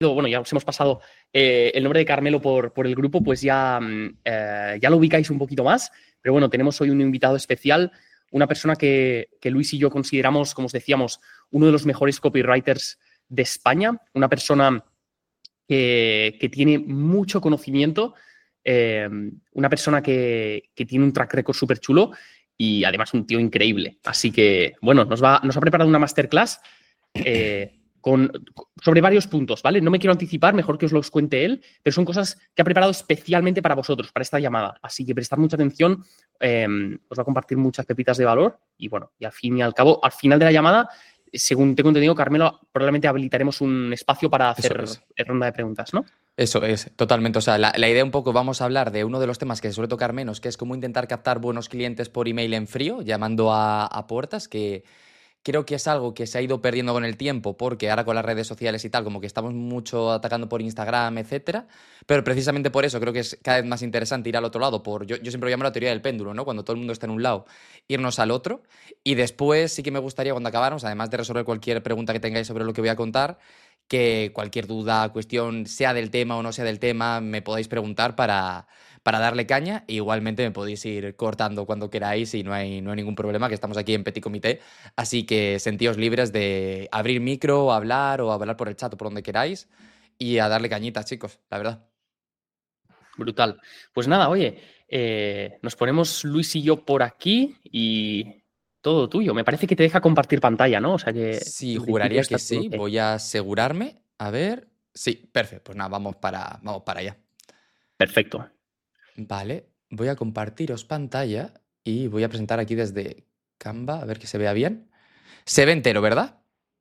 bueno, ya os hemos pasado el nombre de Carmelo por el grupo, pues ya lo ubicáis un poquito más. Pero bueno, tenemos hoy un invitado especial, una persona que Luis y yo consideramos, como os decíamos, uno de los mejores copywriters de España, una persona que tiene mucho conocimiento, una persona que tiene un track record súper chulo y además un tío increíble. Así que, bueno, nos ha preparado una masterclass sobre varios puntos, ¿vale? No me quiero anticipar, mejor que os los cuente él, pero son cosas que ha preparado especialmente para vosotros, para esta llamada. Así que prestad mucha atención, os va a compartir muchas pepitas de valor y bueno, y al fin y al cabo, al final de la llamada, según tengo entendido, Carmelo, probablemente habilitaremos un espacio para Eso hacer es. ronda de preguntas, ¿no? Eso es, totalmente. O sea, la idea un poco, vamos a hablar de uno de los temas que se suele tocar menos, que es cómo intentar captar buenos clientes por email en frío, llamando a puertas, que creo que es algo que se ha ido perdiendo con el tiempo, porque ahora con las redes sociales y tal, como que estamos mucho atacando por Instagram, etcétera. Pero precisamente por eso creo que es cada vez más interesante ir al otro lado. Yo siempre lo llamo la teoría del péndulo, ¿no? Cuando todo el mundo está en un lado, irnos al otro. Y después sí que me gustaría, cuando acabáramos, además de resolver cualquier pregunta que tengáis sobre lo que voy a contar, que cualquier duda, cuestión, sea del tema o no sea del tema, me podáis preguntar para darle caña. E igualmente me podéis ir cortando cuando queráis y no hay ningún problema, que estamos aquí en Petit Comité. Así que sentíos libres de abrir micro, o hablar por el chat o por donde queráis y a darle cañita, chicos, la verdad. Brutal. Pues nada, oye, nos ponemos Luis y yo por aquí y todo tuyo. Me parece que te deja compartir pantalla, ¿no? O sea que Sí, en principio juraría que está todo sí. ok. Voy a asegurarme. A ver. Sí, perfecto. Pues nada, vamos para allá. Perfecto. Vale, voy a compartiros pantalla y voy a presentar aquí desde Canva, a ver que se vea bien. Se ve entero, ¿verdad?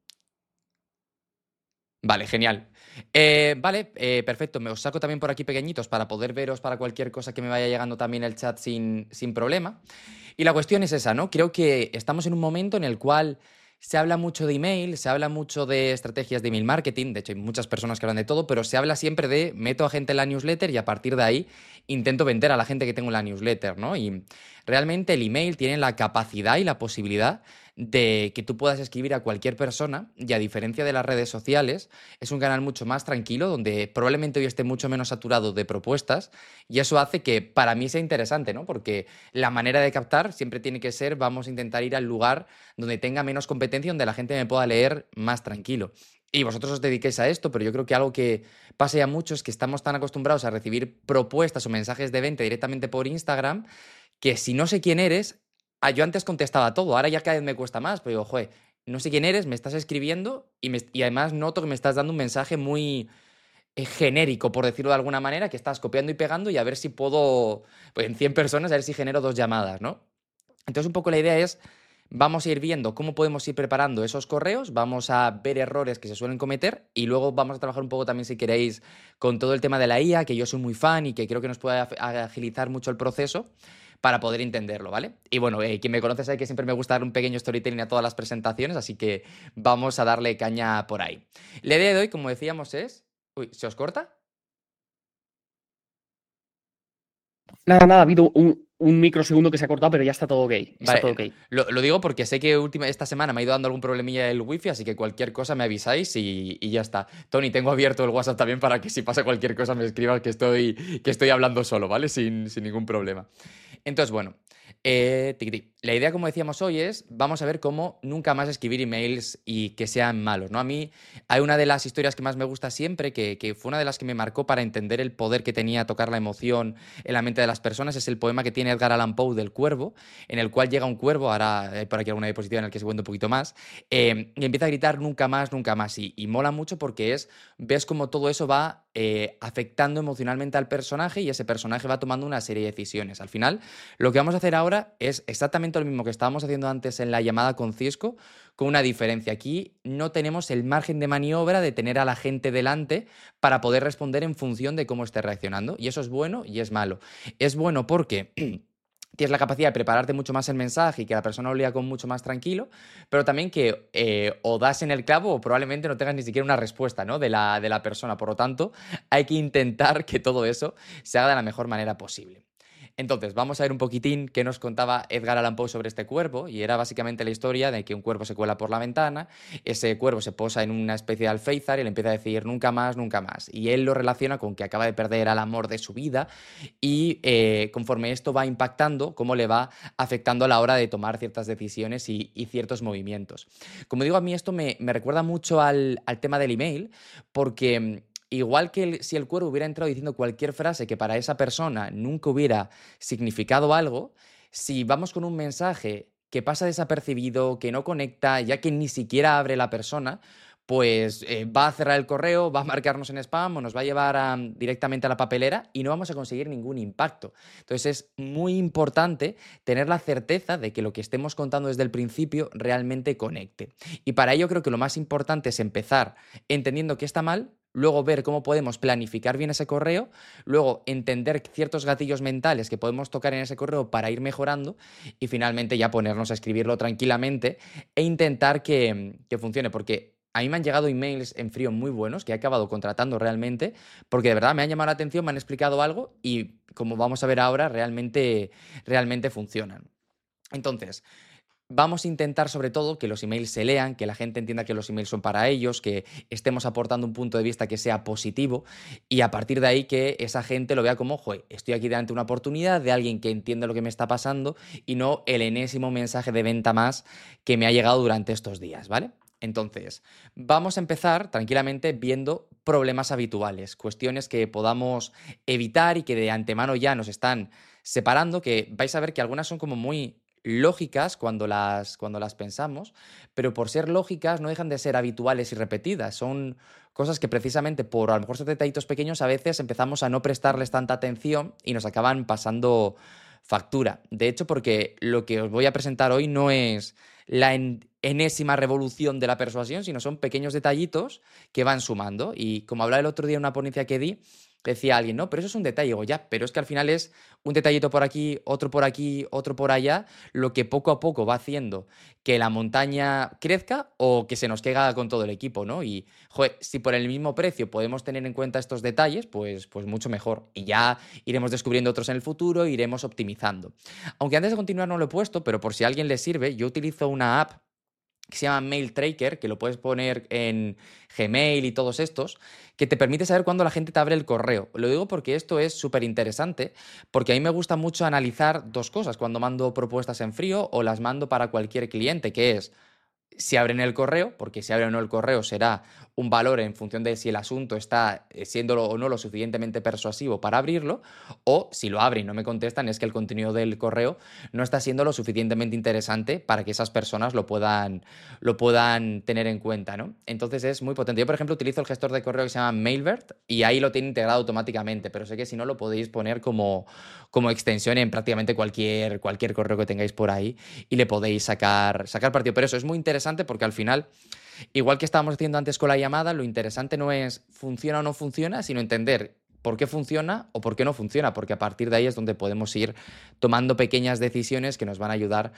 Vale, genial. Vale, perfecto. Me os saco también por aquí pequeñitos para poder veros para cualquier cosa que me vaya llegando también el chat sin problema. Y la cuestión es esa, ¿no? Creo que estamos en un momento en el cual se habla mucho de email, se habla mucho de estrategias de email marketing, de hecho hay muchas personas que hablan de todo, pero se habla siempre de meto a gente en la newsletter y a partir de ahí intento vender a la gente que tengo en la newsletter, ¿no? Y realmente el email tiene la capacidad y la posibilidad de que tú puedas escribir a cualquier persona y a diferencia de las redes sociales, es un canal mucho más tranquilo donde probablemente hoy esté mucho menos saturado de propuestas y eso hace que para mí sea interesante, ¿no? Porque la manera de captar siempre tiene que ser, vamos a intentar ir al lugar donde tenga menos competencia, donde la gente me pueda leer más tranquilo. Y vosotros os dediquéis a esto, pero yo creo que algo que pasa ya mucho es que estamos tan acostumbrados a recibir propuestas o mensajes de venta directamente por Instagram que si no sé quién eres, yo antes contestaba todo, ahora ya cada vez me cuesta más, pero digo, joder, no sé quién eres, me estás escribiendo y además noto que me estás dando un mensaje muy genérico, por decirlo de alguna manera, que estás copiando y pegando y a ver si puedo, pues en 100 personas, a ver si genero dos llamadas, ¿no? Entonces un poco la idea es, vamos a ir viendo cómo podemos ir preparando esos correos, vamos a ver errores que se suelen cometer y luego vamos a trabajar un poco también, si queréis, con todo el tema de la IA, que yo soy muy fan y que creo que nos puede agilizar mucho el proceso para poder entenderlo, ¿vale? Y bueno, quien me conoce sabe que siempre me gusta dar un pequeño storytelling a todas las presentaciones, así que vamos a darle caña por ahí. La idea de hoy, como decíamos, es... Uy, ¿se os corta? Nada, ha habido un microsegundo que se ha cortado, pero ya está todo ok. Está todo ok. Vale, lo digo porque sé que esta semana me ha ido dando algún problemilla el wifi, así que cualquier cosa me avisáis y ya está. Tony, tengo abierto el WhatsApp también para que si pasa cualquier cosa me escribas que estoy hablando solo, ¿vale? Sin ningún problema. Entonces, bueno, tiquití. La idea, como decíamos hoy, es vamos a ver cómo nunca más escribir emails y que sean malos, ¿no? A mí hay una de las historias que más me gusta siempre, que fue una de las que me marcó para entender el poder que tenía tocar la emoción en la mente de las personas, es el poema que tiene Edgar Allan Poe del Cuervo, en el cual llega un cuervo, ahora hay por aquí alguna diapositiva en la que se cuenta un poquito más, y empieza a gritar nunca más, nunca más, y mola mucho porque ves cómo todo eso va afectando emocionalmente al personaje y ese personaje va tomando una serie de decisiones. Al final, lo que vamos a hacer ahora es exactamente lo mismo que estábamos haciendo antes en la llamada con Cisco, con una diferencia. Aquí no tenemos el margen de maniobra de tener a la gente delante para poder responder en función de cómo esté reaccionando. Y eso es bueno y es malo. Es bueno porque tienes la capacidad de prepararte mucho más el mensaje y que la persona lo lea con mucho más tranquilo, pero también que o das en el clavo o probablemente no tengas ni siquiera una respuesta, ¿no? de la persona. Por lo tanto, hay que intentar que todo eso se haga de la mejor manera posible. Entonces, vamos a ver un poquitín qué nos contaba Edgar Allan Poe sobre este cuervo, y era básicamente la historia de que un cuervo se cuela por la ventana, ese cuervo se posa en una especie de alféizar y le empieza a decir nunca más, nunca más. Y él lo relaciona con que acaba de perder al amor de su vida y conforme esto va impactando, cómo le va afectando a la hora de tomar ciertas decisiones y ciertos movimientos. Como digo, a mí esto me recuerda mucho al tema del email, porque igual que si el cuervo hubiera entrado diciendo cualquier frase que para esa persona nunca hubiera significado algo, si vamos con un mensaje que pasa desapercibido, que no conecta, ya que ni siquiera abre la persona, pues va a cerrar el correo, va a marcarnos en spam o nos va a llevar directamente a la papelera y no vamos a conseguir ningún impacto. Entonces es muy importante tener la certeza de que lo que estemos contando desde el principio realmente conecte. Y para ello creo que lo más importante es empezar entendiendo que está mal, luego ver cómo podemos planificar bien ese correo, luego entender ciertos gatillos mentales que podemos tocar en ese correo para ir mejorando y finalmente ya ponernos a escribirlo tranquilamente e intentar que funcione, porque a mí me han llegado emails en frío muy buenos que he acabado contratando realmente, porque de verdad me han llamado la atención, me han explicado algo y como vamos a ver ahora, realmente funcionan. Entonces, vamos a intentar sobre todo que los emails se lean, que la gente entienda que los emails son para ellos, que estemos aportando un punto de vista que sea positivo y a partir de ahí que esa gente lo vea como, joder, estoy aquí delante de una oportunidad de alguien que entiende lo que me está pasando y no el enésimo mensaje de venta más que me ha llegado durante estos días, ¿vale? Entonces, vamos a empezar tranquilamente viendo problemas habituales, cuestiones que podamos evitar y que de antemano ya nos están separando, que vais a ver que algunas son como muy lógicas cuando las pensamos, pero por ser lógicas no dejan de ser habituales y repetidas. Son cosas que precisamente por a lo mejor esos detallitos pequeños a veces empezamos a no prestarles tanta atención y nos acaban pasando factura. De hecho, porque lo que os voy a presentar hoy no es la enésima revolución de la persuasión, sino son pequeños detallitos que van sumando. Y como hablaba el otro día en una ponencia que di, decía alguien, no, pero eso es un detalle. Digo, ya, pero es que al final es un detallito por aquí, otro por allá, lo que poco a poco va haciendo que la montaña crezca o que se nos caiga con todo el equipo, ¿no? Y, joder, si por el mismo precio podemos tener en cuenta estos detalles, pues mucho mejor. Y ya iremos descubriendo otros en el futuro, iremos optimizando. Aunque antes de continuar no lo he puesto, pero por si a alguien le sirve, yo utilizo una app que se llama Mail Tracker, que lo puedes poner en Gmail y todos estos, que te permite saber cuándo la gente te abre el correo. Lo digo porque esto es súper interesante, porque a mí me gusta mucho analizar dos cosas cuando mando propuestas en frío o las mando para cualquier cliente, que es si abren el correo, porque si abren o no el correo será un valor en función de si el asunto está siendo o no lo suficientemente persuasivo para abrirlo, o si lo abren y no me contestan es que el contenido del correo no está siendo lo suficientemente interesante para que esas personas lo puedan tener en cuenta, ¿no? Entonces es muy potente. Yo, por ejemplo, utilizo el gestor de correo que se llama Mailbird y ahí lo tiene integrado automáticamente, pero sé que si no lo podéis poner como extensión en prácticamente cualquier correo que tengáis por ahí y le podéis sacar partido. Pero eso es muy interesante porque al final, igual que estábamos diciendo antes con la llamada, lo interesante no es funciona o no funciona, sino entender por qué funciona o por qué no funciona, porque a partir de ahí es donde podemos ir tomando pequeñas decisiones que nos van a ayudar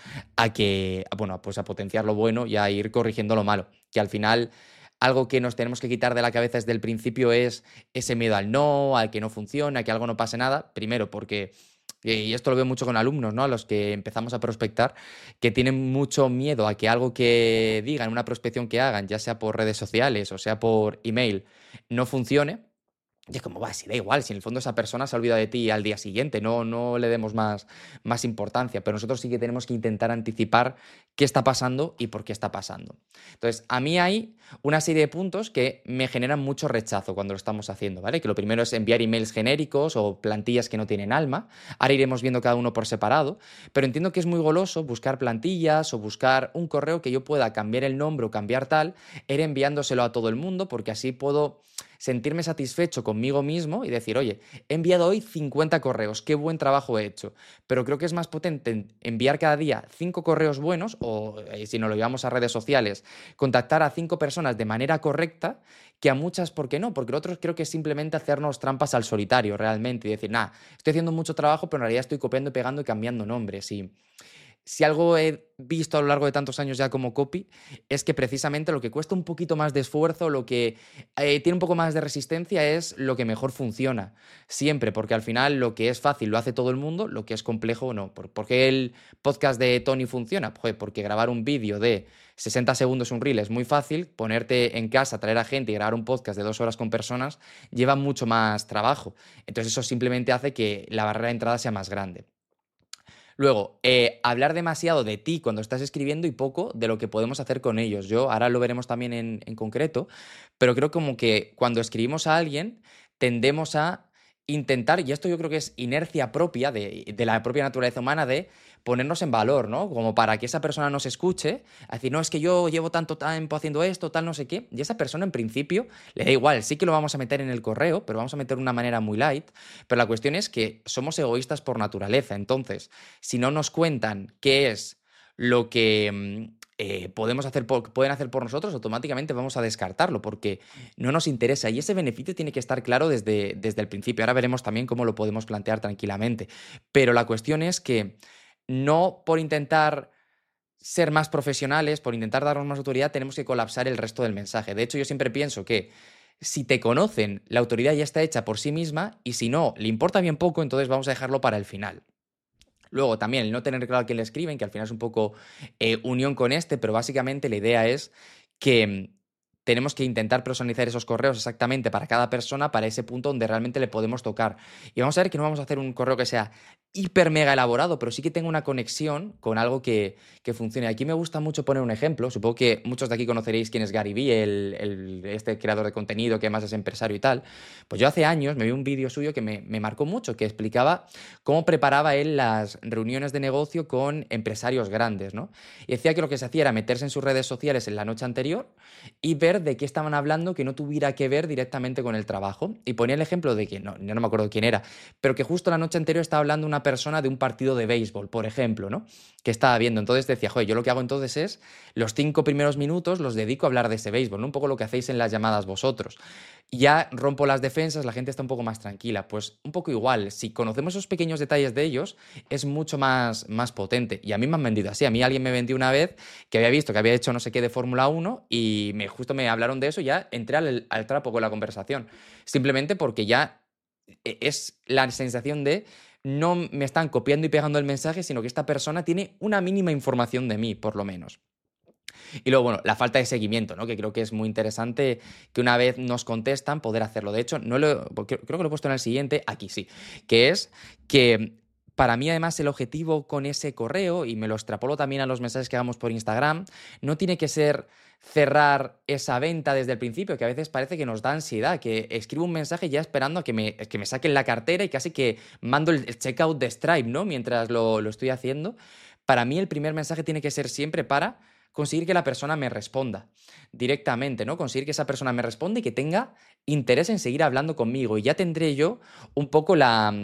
bueno, pues a potenciar lo bueno y a ir corrigiendo lo malo, que al final algo que nos tenemos que quitar de la cabeza desde el principio es ese miedo al no, al que no funciona, a que algo no pase nada. Primero, porque, y esto lo veo mucho con alumnos, ¿no? A los que empezamos a prospectar, que tienen mucho miedo a que algo que digan, una prospección que hagan, ya sea por redes sociales o sea por email, no funcione. Y es como, va, si da igual, si en el fondo esa persona se olvida de ti al día siguiente, no le demos más importancia, pero nosotros sí que tenemos que intentar anticipar qué está pasando y por qué está pasando. Entonces, a mí hay una serie de puntos que me generan mucho rechazo cuando lo estamos haciendo, ¿vale? Que lo primero es enviar emails genéricos o plantillas que no tienen alma. Ahora iremos viendo cada uno por separado, pero entiendo que es muy goloso buscar plantillas o buscar un correo que yo pueda cambiar el nombre o cambiar tal, ir enviándoselo a todo el mundo, porque así puedo sentirme satisfecho conmigo mismo y decir, oye, he enviado hoy 50 correos, qué buen trabajo he hecho. Pero creo que es más potente enviar cada día 5 correos buenos o, si nos lo llevamos a redes sociales, contactar a 5 personas de manera correcta que a muchas, ¿por qué no? Porque lo otro creo que es simplemente hacernos trampas al solitario realmente y decir, estoy haciendo mucho trabajo, pero en realidad estoy copiando y pegando y cambiando nombres. Y si algo he visto a lo largo de tantos años ya como copy, es que precisamente lo que cuesta un poquito más de esfuerzo, lo que tiene un poco más de resistencia es lo que mejor funciona. Siempre, porque al final lo que es fácil lo hace todo el mundo, lo que es complejo no. ¿Por qué el podcast de Tony funciona? Pues porque grabar un vídeo de 60 segundos, un reel, es muy fácil. Ponerte en casa, traer a gente y grabar un podcast de 2 horas con personas lleva mucho más trabajo. Entonces eso simplemente hace que la barrera de entrada sea más grande. Luego, hablar demasiado de ti cuando estás escribiendo y poco de lo que podemos hacer con ellos. Yo ahora lo veremos también en concreto, pero creo como que cuando escribimos a alguien tendemos a intentar, y esto yo creo que es inercia propia de la propia naturaleza humana, de ponernos en valor, ¿no? Como para que esa persona nos escuche, a decir, no, es que yo llevo tanto tiempo haciendo esto, tal, no sé qué, y esa persona en principio le da igual, sí que lo vamos a meter en el correo, pero vamos a meter de una manera muy light, pero la cuestión es que somos egoístas por naturaleza, entonces si no nos cuentan qué es lo que podemos hacer pueden hacer por nosotros, automáticamente vamos a descartarlo porque no nos interesa. Y ese beneficio tiene que estar claro desde el principio. Ahora veremos también cómo lo podemos plantear tranquilamente. Pero la cuestión es que no por intentar ser más profesionales, por intentar darnos más autoridad, tenemos que colapsar el resto del mensaje. De hecho, yo siempre pienso que si te conocen, la autoridad ya está hecha por sí misma y si no, le importa bien poco, entonces vamos a dejarlo para el final. Luego también el no tener claro a quién le escriben, que al final es un poco unión con este, pero básicamente la idea es que tenemos que intentar personalizar esos correos exactamente para cada persona, para ese punto donde realmente le podemos tocar. Y vamos a ver que no vamos a hacer un correo que sea hiper mega elaborado, pero sí que tenga una conexión con algo que funcione. Aquí me gusta mucho poner un ejemplo. Supongo que muchos de aquí conoceréis quién es Gary Vee, este creador de contenido que además es empresario y tal. Pues yo hace años me vi un vídeo suyo que me marcó mucho, que explicaba cómo preparaba él las reuniones de negocio con empresarios grandes, ¿no? Y decía que lo que se hacía era meterse en sus redes sociales en la noche anterior y ver de qué estaban hablando que no tuviera que ver directamente con el trabajo. Y ponía el ejemplo de que, no, yo no me acuerdo quién era, pero que justo la noche anterior estaba hablando una persona de un partido de béisbol, por ejemplo, ¿no? Que estaba viendo. Entonces decía, joder, yo lo que hago entonces es los 5 primeros minutos los dedico a hablar de ese béisbol, ¿no? Un poco lo que hacéis en las llamadas vosotros. Ya rompo las defensas, la gente está un poco más tranquila. Pues un poco igual, si conocemos esos pequeños detalles de ellos, es mucho más potente. Y a mí me han vendido así. A mí alguien me vendió una vez que había visto que había hecho no sé qué de Fórmula 1 y justo me hablaron de eso y ya entré al trapo con la conversación. Simplemente porque ya es la sensación de no me están copiando y pegando el mensaje, sino que esta persona tiene una mínima información de mí, por lo menos. Y luego, bueno, la falta de seguimiento, ¿no? Que creo que es muy interesante que una vez nos contestan poder hacerlo. De hecho, creo que lo he puesto en el siguiente, aquí sí, que es que para mí además el objetivo con ese correo, y me lo extrapolo también a los mensajes que hagamos por Instagram, no tiene que ser cerrar esa venta desde el principio, que a veces parece que nos da ansiedad, que escribo un mensaje ya esperando a que me saquen la cartera y casi que mando el checkout de Stripe, ¿no? Mientras lo estoy haciendo. Para mí el primer mensaje tiene que ser siempre para conseguir que la persona me responda directamente, ¿no? Conseguir que esa persona me responda y que tenga interés en seguir hablando conmigo. Y ya tendré yo un poco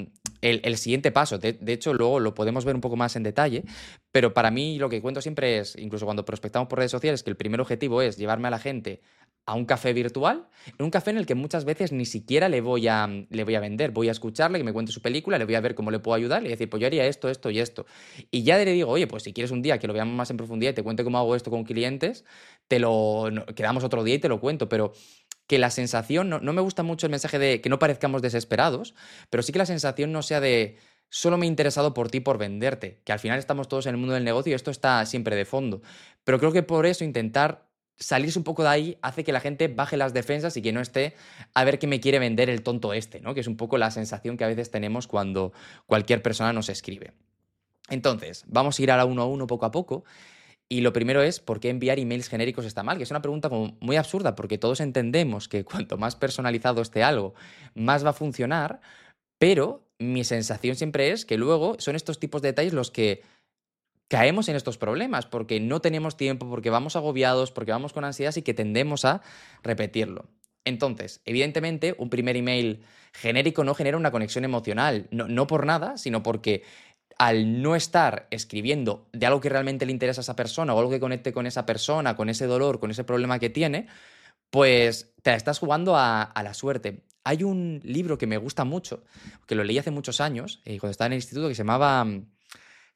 el siguiente paso. De hecho, luego lo podemos ver un poco más en detalle, pero para mí lo que cuento siempre es, incluso cuando prospectamos por redes sociales, que el primer objetivo es llevarme a la gente a un café virtual, en un café en el que muchas veces ni siquiera le voy a vender, voy a escucharle, que me cuente su película, le voy a ver cómo le puedo ayudar, y decir, pues yo haría esto, esto y esto. Y ya le digo, oye, pues si quieres un día que lo veamos más en profundidad y te cuente cómo hago esto con clientes, quedamos otro día y te lo cuento, pero que la sensación, no me gusta mucho el mensaje de que no parezcamos desesperados, pero sí que la sensación no sea de solo me he interesado por ti por venderte, que al final estamos todos en el mundo del negocio y esto está siempre de fondo. Pero creo que por eso intentar salirse un poco de ahí hace que la gente baje las defensas y que no esté a ver qué me quiere vender el tonto este, ¿no? Que es un poco la sensación que a veces tenemos cuando cualquier persona nos escribe. Entonces, vamos a ir a la uno a uno poco a poco. Y lo primero es, ¿por qué enviar emails genéricos está mal? Que es una pregunta como muy absurda, porque todos entendemos que cuanto más personalizado esté algo, más va a funcionar, pero mi sensación siempre es que luego son estos tipos de detalles los que caemos en estos problemas, porque no tenemos tiempo, porque vamos agobiados, porque vamos con ansiedad y que tendemos a repetirlo. Entonces, evidentemente, un primer email genérico no genera una conexión emocional, no por nada, sino porque al no estar escribiendo de algo que realmente le interesa a esa persona o algo que conecte con esa persona, con ese dolor, con ese problema que tiene, pues te la estás jugando a la suerte. Hay un libro que me gusta mucho, que lo leí hace muchos años, cuando estaba en el instituto, que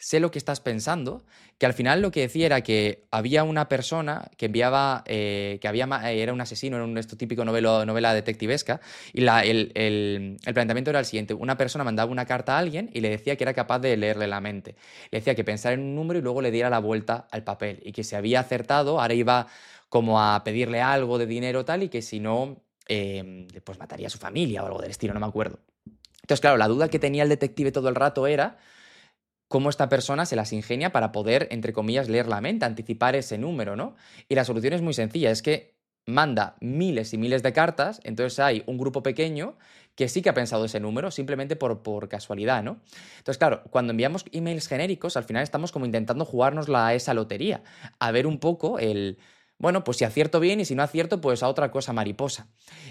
sé lo que estás pensando, que al final lo que decía era que había una persona que enviaba, era un asesino, era esto típico novela detectivesca, y el planteamiento era el siguiente: una persona mandaba una carta a alguien y le decía que era capaz de leerle la mente. Le decía que pensara en un número y luego le diera la vuelta al papel, y que si había acertado, ahora iba como a pedirle algo de dinero tal, y que si no, pues mataría a su familia o algo del estilo, no me acuerdo. Entonces, claro, la duda que tenía el detective todo el rato era cómo esta persona se las ingenia para poder, entre comillas, leer la mente, anticipar ese número, ¿no? Y la solución es muy sencilla, es que manda miles y miles de cartas, entonces hay un grupo pequeño que sí que ha pensado ese número, simplemente por casualidad, ¿no? Entonces, claro, cuando enviamos emails genéricos, al final estamos como intentando jugárnosla a esa lotería, a ver un poco bueno, pues si acierto bien y si no acierto, pues a otra cosa mariposa.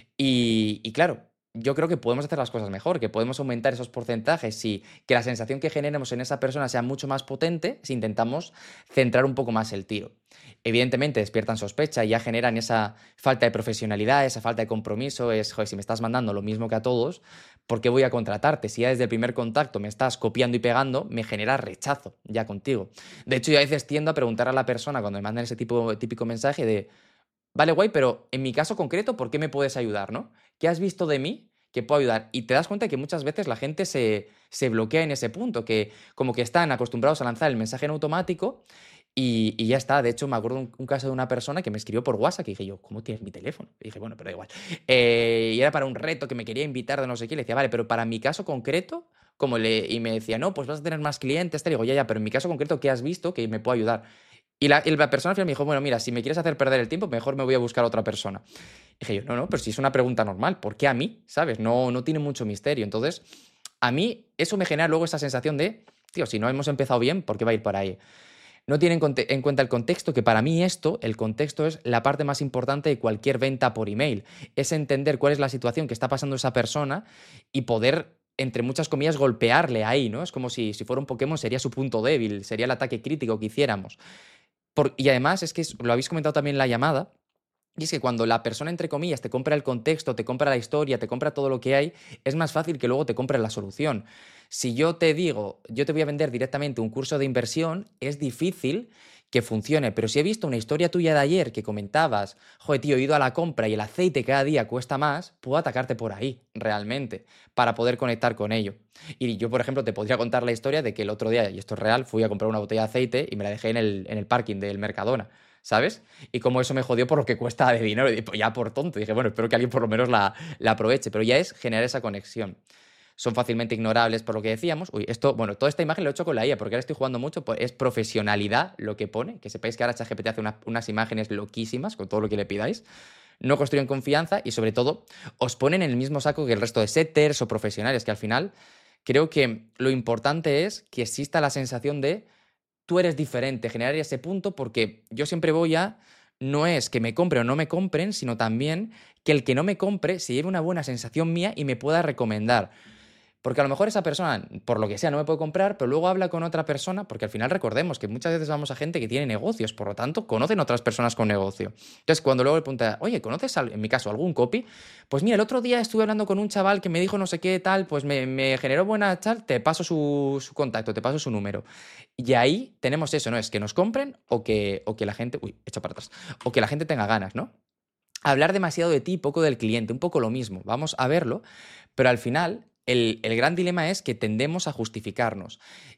Y claro, yo creo que podemos hacer las cosas mejor, que podemos aumentar esos porcentajes y que la sensación que generemos en esa persona sea mucho más potente si intentamos centrar un poco más el tiro. Evidentemente despiertan sospecha y ya generan esa falta de profesionalidad, esa falta de compromiso. Joder, si me estás mandando lo mismo que a todos, ¿por qué voy a contratarte? Si ya desde el primer contacto me estás copiando y pegando, me genera rechazo ya contigo. De hecho, yo a veces tiendo a preguntar a la persona cuando me mandan ese típico mensaje de: vale, guay, pero en mi caso concreto, ¿por qué me puedes ayudar, no? ¿Qué has visto de mí que puedo ayudar? Y te das cuenta que muchas veces la gente se bloquea en ese punto, que como que están acostumbrados a lanzar el mensaje en automático y ya está. De hecho, me acuerdo un caso de una persona que me escribió por WhatsApp y dije yo: ¿cómo tienes mi teléfono? Y dije, bueno, pero da igual. Y era para un reto que me quería invitar de no sé qué. Le decía, vale, pero para mi caso concreto, y me decía, no, pues vas a tener más clientes. Te digo, ya, pero en mi caso concreto, ¿qué has visto que me puede ayudar? Y la persona al final me dijo, bueno, mira, si me quieres hacer perder el tiempo, mejor me voy a buscar a otra persona. Y dije yo, no, pero si es una pregunta normal, ¿por qué a mí? ¿Sabes? No tiene mucho misterio. Entonces, a mí eso me genera luego esa sensación de, tío, si no hemos empezado bien, ¿por qué va a ir por ahí? No tienen en cuenta el contexto, que para mí el contexto es la parte más importante de cualquier venta por email. Es entender cuál es la situación que está pasando esa persona y poder, entre muchas comillas, golpearle ahí, ¿no? Es como si fuera un Pokémon, sería su punto débil, sería el ataque crítico que hiciéramos. Y además es que lo habéis comentado también en la llamada, y es que cuando la persona, entre comillas, te compra el contexto, te compra la historia, te compra todo lo que hay, es más fácil que luego te compre la solución. Si yo te digo, yo te voy a vender directamente un curso de inversión, es difícil que funcione. Pero si he visto una historia tuya de ayer que comentabas, joder, tío, he ido a la compra y el aceite cada día cuesta más, puedo atacarte por ahí, realmente, para poder conectar con ello. Y yo, por ejemplo, te podría contar la historia de que el otro día, y esto es real, fui a comprar una botella de aceite y me la dejé en el parking del Mercadona, ¿sabes? Y como eso me jodió por lo que cuesta de dinero, y pues ya por tonto, dije, bueno, espero que alguien por lo menos la aproveche, pero ya es generar esa conexión. Son fácilmente ignorables por lo que decíamos. Uy, bueno, toda esta imagen lo he hecho con la IA, porque ahora estoy jugando mucho, pues es profesionalidad lo que pone, que sepáis que ahora ChatGPT hace unas imágenes loquísimas con todo lo que le pidáis. No construyen confianza y sobre todo os ponen en el mismo saco que el resto de setters o profesionales, que al final creo que lo importante es que exista la sensación de tú eres diferente, generar ese punto, porque yo siempre voy a, no es que me compre o no me compren, sino también que el que no me compre se lleve una buena sensación mía y me pueda recomendar. Porque a lo mejor esa persona, por lo que sea, no me puede comprar, pero luego habla con otra persona, porque al final recordemos que muchas veces vamos a gente que tiene negocios, por lo tanto, conocen otras personas con negocio. Entonces, cuando luego le pregunta, oye, ¿conoces, en mi caso, algún copy? Pues mira, el otro día estuve hablando con un chaval que me dijo no sé qué tal, pues me generó buena chat, te paso su contacto, te paso su número. Y ahí tenemos eso, ¿no? Es que nos compren o que la gente, uy, echa para atrás, o que la gente tenga ganas, ¿no? Hablar demasiado de ti, poco del cliente, un poco lo mismo. Vamos a verlo, pero al final el gran dilema es que tendemos a justificarnos.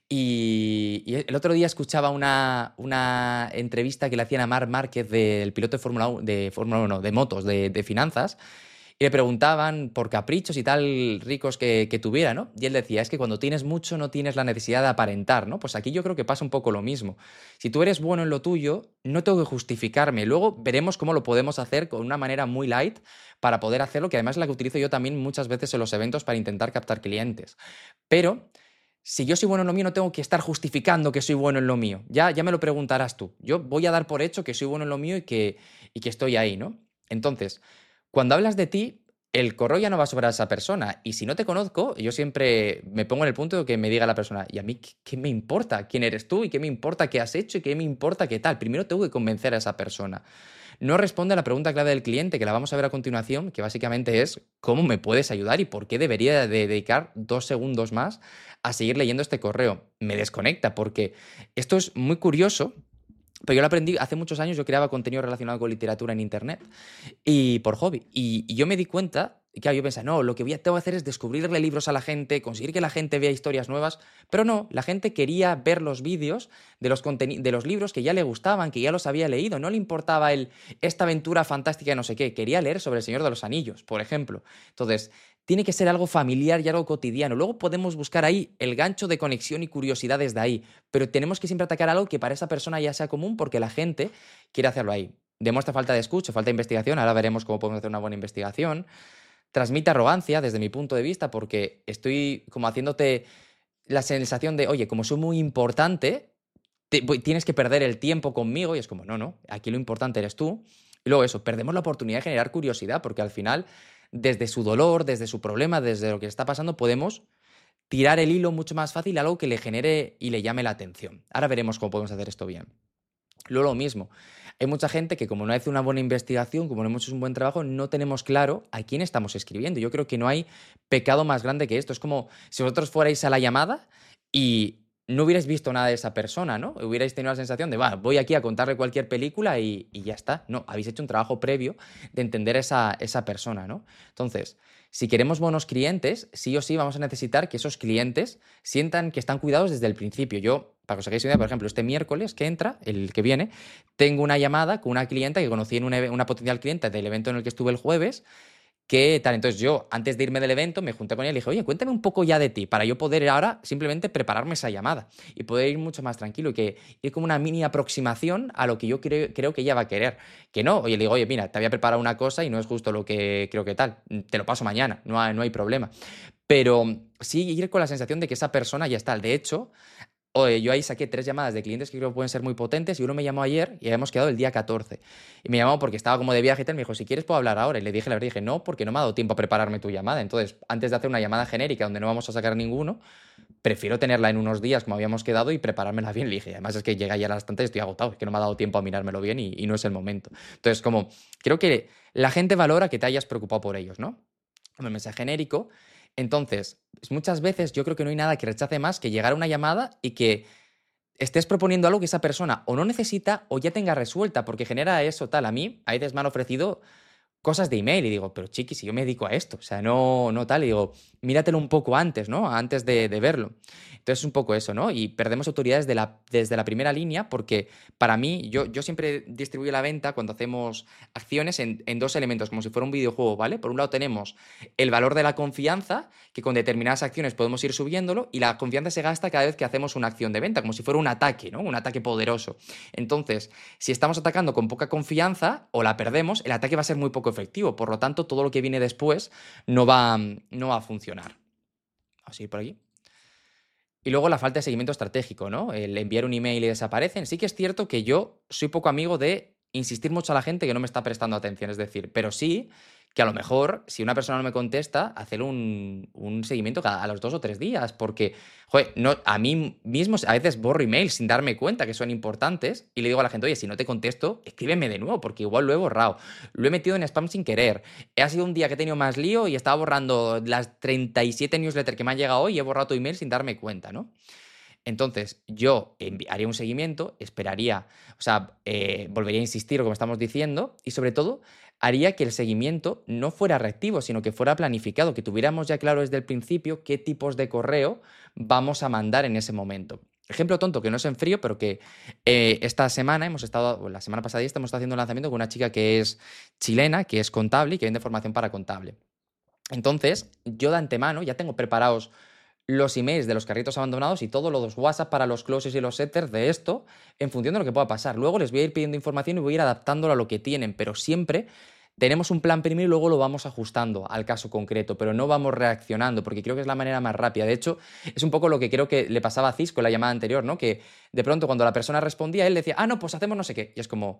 Y el otro día escuchaba una entrevista que le hacían a Marc Márquez, del piloto de Fórmula 1, de motos, de finanzas, y le preguntaban por caprichos y tal ricos que tuviera, ¿no? Y él decía, es que cuando tienes mucho no tienes la necesidad de aparentar, ¿no? Pues aquí yo creo que pasa un poco lo mismo. Si tú eres bueno en lo tuyo, no tengo que justificarme. Luego veremos cómo lo podemos hacer con una manera muy light para poder hacerlo, que además es la que utilizo yo también muchas veces en los eventos para intentar captar clientes. Pero si yo soy bueno en lo mío, no tengo que estar justificando que soy bueno en lo mío. Ya me lo preguntarás tú. Yo voy a dar por hecho que soy bueno en lo mío y que estoy ahí, ¿no? Entonces, cuando hablas de ti, el correo ya no va sobre esa persona. Y si no te conozco, yo siempre me pongo en el punto de que me diga la persona, ¿y a mí qué me importa quién eres tú? ¿Y qué me importa qué has hecho? ¿Y qué me importa qué tal? Primero tengo que convencer a esa persona. No responde a la pregunta clave del cliente, que la vamos a ver a continuación, que básicamente es ¿cómo me puedes ayudar y por qué debería de dedicar 2 segundos más a seguir leyendo este correo? Me desconecta porque esto es muy curioso, pero yo lo aprendí hace muchos años. Yo creaba contenido relacionado con literatura en internet y por hobby. Y yo me di cuenta, y claro, yo pensaba, no, lo que tengo que hacer es descubrirle libros a la gente, conseguir que la gente vea historias nuevas, pero no, la gente quería ver los vídeos de los libros que ya le gustaban, que ya los había leído, no le importaba esta aventura fantástica de no sé qué, quería leer sobre El Señor de los Anillos, por ejemplo. Entonces, tiene que ser algo familiar y algo cotidiano. Luego podemos buscar ahí el gancho de conexión y curiosidad desde ahí, pero tenemos que siempre atacar algo que para esa persona ya sea común porque la gente quiere hacerlo ahí. Demuestra falta de escucha, falta de investigación. Ahora veremos cómo podemos hacer una buena investigación. Transmite arrogancia desde mi punto de vista porque estoy como haciéndote la sensación de, oye, como soy muy importante, tienes que perder el tiempo conmigo y es como, no, no, aquí lo importante eres tú. Y luego eso, perdemos la oportunidad de generar curiosidad porque al final, desde su dolor, desde su problema, desde lo que está pasando, podemos tirar el hilo mucho más fácil a algo que le genere y le llame la atención. Ahora veremos cómo podemos hacer esto bien. Luego lo mismo, hay mucha gente que como no hace una buena investigación, como no hemos hecho un buen trabajo, no tenemos claro a quién estamos escribiendo. Yo creo que no hay pecado más grande que esto. Es como si vosotros fuerais a la llamada y no hubierais visto nada de esa persona, ¿no? Hubierais tenido la sensación de, va, voy aquí a contarle cualquier película y ya está. No, habéis hecho un trabajo previo de entender esa persona, ¿no? Entonces, si queremos buenos clientes, sí o sí vamos a necesitar que esos clientes sientan que están cuidados desde el principio. Yo, para que os hagáis una idea, por ejemplo, este miércoles que entra, el que viene, tengo una llamada con una clienta que conocí en una potencial clienta del evento en el que estuve el jueves. ¿Qué tal? Entonces yo, antes de irme del evento, me junté con ella y le dije, oye, cuéntame un poco ya de ti, para yo poder ahora simplemente prepararme esa llamada y poder ir mucho más tranquilo y que ir como una mini aproximación a lo que yo creo que ella va a querer. Que no, oye, le digo, oye, mira, te había preparado una cosa y no es justo lo que creo que tal, te lo paso mañana, no hay problema. Pero sí ir con la sensación de que esa persona ya está. De hecho, oye, yo ahí saqué 3 llamadas de clientes que creo que pueden ser muy potentes y uno me llamó ayer y habíamos quedado el día 14. Y me llamó porque estaba como de viaje y tal. Me dijo, si quieres puedo hablar ahora. Y le dije, la verdad, dije, no, porque no me ha dado tiempo a prepararme tu llamada. Entonces, antes de hacer una llamada genérica donde no vamos a sacar ninguno, prefiero tenerla en unos días como habíamos quedado y preparármela bien. Le dije, además es que llega ya a las tantas y estoy agotado, es que no me ha dado tiempo a mirármelo bien y no es el momento. Entonces, como, creo que la gente valora que te hayas preocupado por ellos, ¿no? El mensaje genérico. Entonces, muchas veces yo creo que no hay nada que rechace más que llegar a una llamada y que estés proponiendo algo que esa persona o no necesita o ya tenga resuelta, porque genera eso tal. A mí, a veces me han ofrecido cosas de email y digo, pero chiqui, si yo me dedico a esto, o sea, no tal, y digo, míratelo un poco antes, ¿no? Antes de verlo. Entonces es un poco eso, ¿no? Y perdemos autoridades desde la primera línea porque para mí, yo siempre distribuyo la venta cuando hacemos acciones en 2 elementos, como si fuera un videojuego, ¿vale? Por un lado tenemos el valor de la confianza, que con determinadas acciones podemos ir subiéndolo, y la confianza se gasta cada vez que hacemos una acción de venta, como si fuera un ataque, ¿no? Un ataque poderoso. Entonces, si estamos atacando con poca confianza o la perdemos, el ataque va a ser muy poco efectivo. Por lo tanto, todo lo que viene después no va a funcionar. Vamos a ir por aquí. Y luego la falta de seguimiento estratégico, ¿no? El enviar un email y desaparecen. Sí que es cierto que yo soy poco amigo de insistir mucho a la gente que no me está prestando atención, es decir, pero sí que a lo mejor, si una persona no me contesta, hacer un seguimiento a los 2 o 3 días, porque, joder, no, a mí mismo a veces borro emails sin darme cuenta que son importantes y le digo a la gente, oye, si no te contesto, escríbeme de nuevo, porque igual lo he borrado, lo he metido en spam sin querer, ha sido un día que he tenido más lío y estaba borrando las 37 newsletters que me han llegado hoy y he borrado tu email sin darme cuenta, ¿no? Entonces, yo haría un seguimiento, esperaría, o sea, volvería a insistir, como estamos diciendo, y sobre todo, haría que el seguimiento no fuera reactivo, sino que fuera planificado, que tuviéramos ya claro desde el principio qué tipos de correo vamos a mandar en ese momento. Ejemplo tonto, que no es en frío, pero que esta semana la semana pasada estamos haciendo un lanzamiento con una chica que es chilena, que es contable y que vende formación para contable. Entonces, yo de antemano ya tengo preparados los emails de los carritos abandonados y todos los WhatsApp para los closes y los setters de esto en función de lo que pueda pasar. Luego les voy a ir pidiendo información y voy a ir adaptándolo a lo que tienen, pero siempre tenemos un plan primero y luego lo vamos ajustando al caso concreto, pero no vamos reaccionando, porque creo que es la manera más rápida. De hecho, es un poco lo que creo que le pasaba a Cisco en la llamada anterior, ¿no? Que de pronto cuando la persona respondía, él decía, ah, no, pues hacemos no sé qué. Y es como,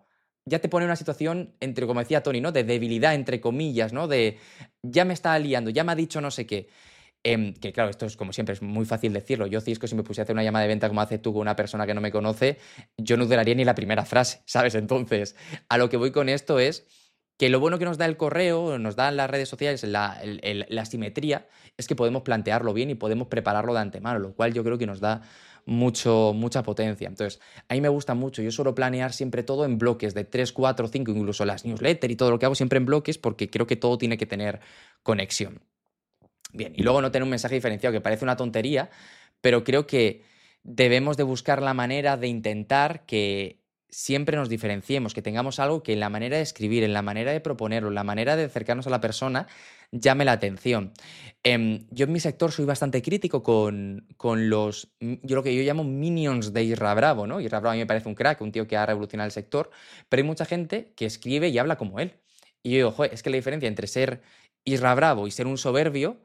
ya te pone en una situación, entre, como decía Tony, ¿no? De debilidad, entre comillas, ¿no? De ya me está liando, ya me ha dicho no sé qué. Que claro, esto es como siempre, es muy fácil decirlo. Yo, Cisco, si me pusiera a hacer una llamada de venta como haces tú con una persona que no me conoce, yo no duraría ni la primera frase, ¿sabes? Entonces, a lo que voy con esto es que lo bueno que nos da el correo, nos dan las redes sociales, la simetría, es que podemos plantearlo bien y podemos prepararlo de antemano, lo cual yo creo que nos da mucha potencia. Entonces, a mí me gusta mucho. Yo suelo planear siempre todo en bloques de 3, 4, 5, incluso las newsletters y todo lo que hago siempre en bloques porque creo que todo tiene que tener conexión. Bien, y luego no tener un mensaje diferenciado, que parece una tontería, pero creo que debemos de buscar la manera de intentar que siempre nos diferenciemos, que tengamos algo que en la manera de escribir, en la manera de proponerlo, en la manera de acercarnos a la persona, llame la atención. Yo en mi sector soy bastante crítico con yo lo que yo llamo minions de Isra Bravo, ¿no? Isra Bravo a mí me parece un crack, un tío que ha revolucionado el sector, pero hay mucha gente que escribe y habla como él. Y yo digo, joder, es que la diferencia entre ser Isra Bravo y ser un soberbio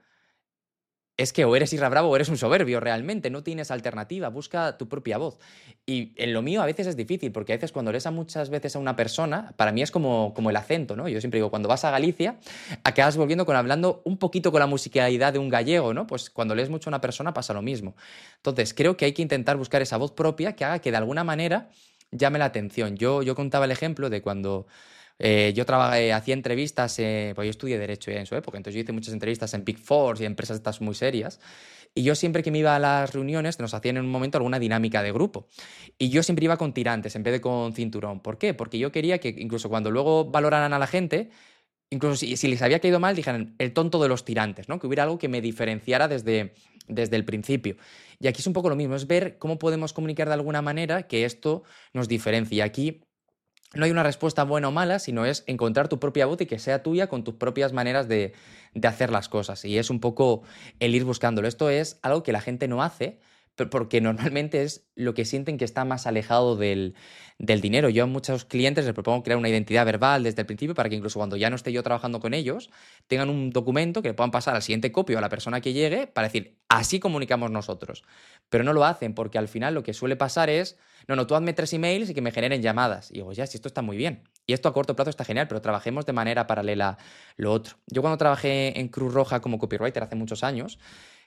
es que o eres Isra Bravo o eres un soberbio realmente, no tienes alternativa, busca tu propia voz. Y en lo mío a veces es difícil, porque a veces cuando lees muchas veces a una persona, para mí es como el acento, ¿no? Yo siempre digo, cuando vas a Galicia, acabas volviendo hablando un poquito con la musicalidad de un gallego, ¿no? Pues cuando lees mucho a una persona pasa lo mismo. Entonces, creo que hay que intentar buscar esa voz propia que haga que de alguna manera llame la atención. Yo contaba el ejemplo de cuando yo hacía entrevistas, pues yo estudié Derecho en su época, entonces yo hice muchas entrevistas en Big Four y empresas estas muy serias. Y yo siempre que me iba a las reuniones nos hacían en un momento alguna dinámica de grupo. Y yo siempre iba con tirantes en vez de con cinturón. ¿Por qué? Porque yo quería que incluso cuando luego valoraran a la gente, incluso si les había caído mal, dijeran el tonto de los tirantes, ¿no? Que hubiera algo que me diferenciara desde el principio. Y aquí es un poco lo mismo, es ver cómo podemos comunicar de alguna manera que esto nos diferencie. Y aquí no hay una respuesta buena o mala, sino es encontrar tu propia voz y que sea tuya con tus propias maneras de hacer las cosas. Y es un poco el ir buscándolo. Esto es algo que la gente no hace porque normalmente es lo que sienten que está más alejado del dinero. Yo a muchos clientes les propongo crear una identidad verbal desde el principio para que incluso cuando ya no esté yo trabajando con ellos, tengan un documento que le puedan pasar al siguiente copio a la persona que llegue para decir, así comunicamos nosotros. Pero no lo hacen porque al final lo que suele pasar es, no, tú hazme 3 emails y que me generen llamadas. Y digo, ya, si esto está muy bien. Y esto a corto plazo está genial, pero trabajemos de manera paralela lo otro. Yo cuando trabajé en Cruz Roja como copywriter hace muchos años,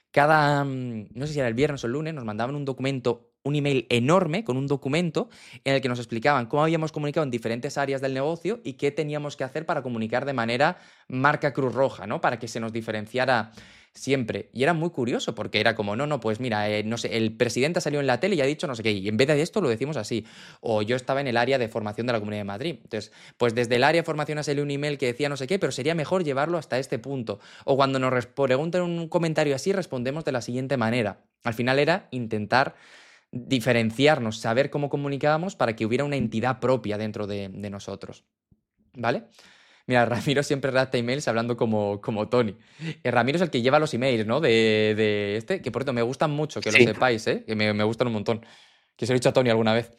no sé si era el viernes o el lunes, nos mandaban un documento, un email enorme con un documento en el que nos explicaban cómo habíamos comunicado en diferentes áreas del negocio y qué teníamos que hacer para comunicar de manera marca Cruz Roja, ¿no? Para que se nos diferenciara siempre. Y era muy curioso porque era como, no, pues mira, no sé, el presidente ha salido en la tele y ha dicho no sé qué, y en vez de esto lo decimos así. O yo estaba en el área de formación de la Comunidad de Madrid. Entonces, pues desde el área de formación ha salido un email que decía no sé qué, pero sería mejor llevarlo hasta este punto. O cuando nos preguntan un comentario así, respondemos de la siguiente manera. Al final era intentar diferenciarnos, saber cómo comunicábamos para que hubiera una entidad propia dentro de nosotros. ¿Vale? Mira, Ramiro siempre redacta emails hablando como Tony. Ramiro es el que lleva los emails, ¿no? De este, que por cierto me gustan mucho, que lo Sí. sepáis, ¿eh? Que me gustan un montón. Que se lo he dicho a Tony alguna vez.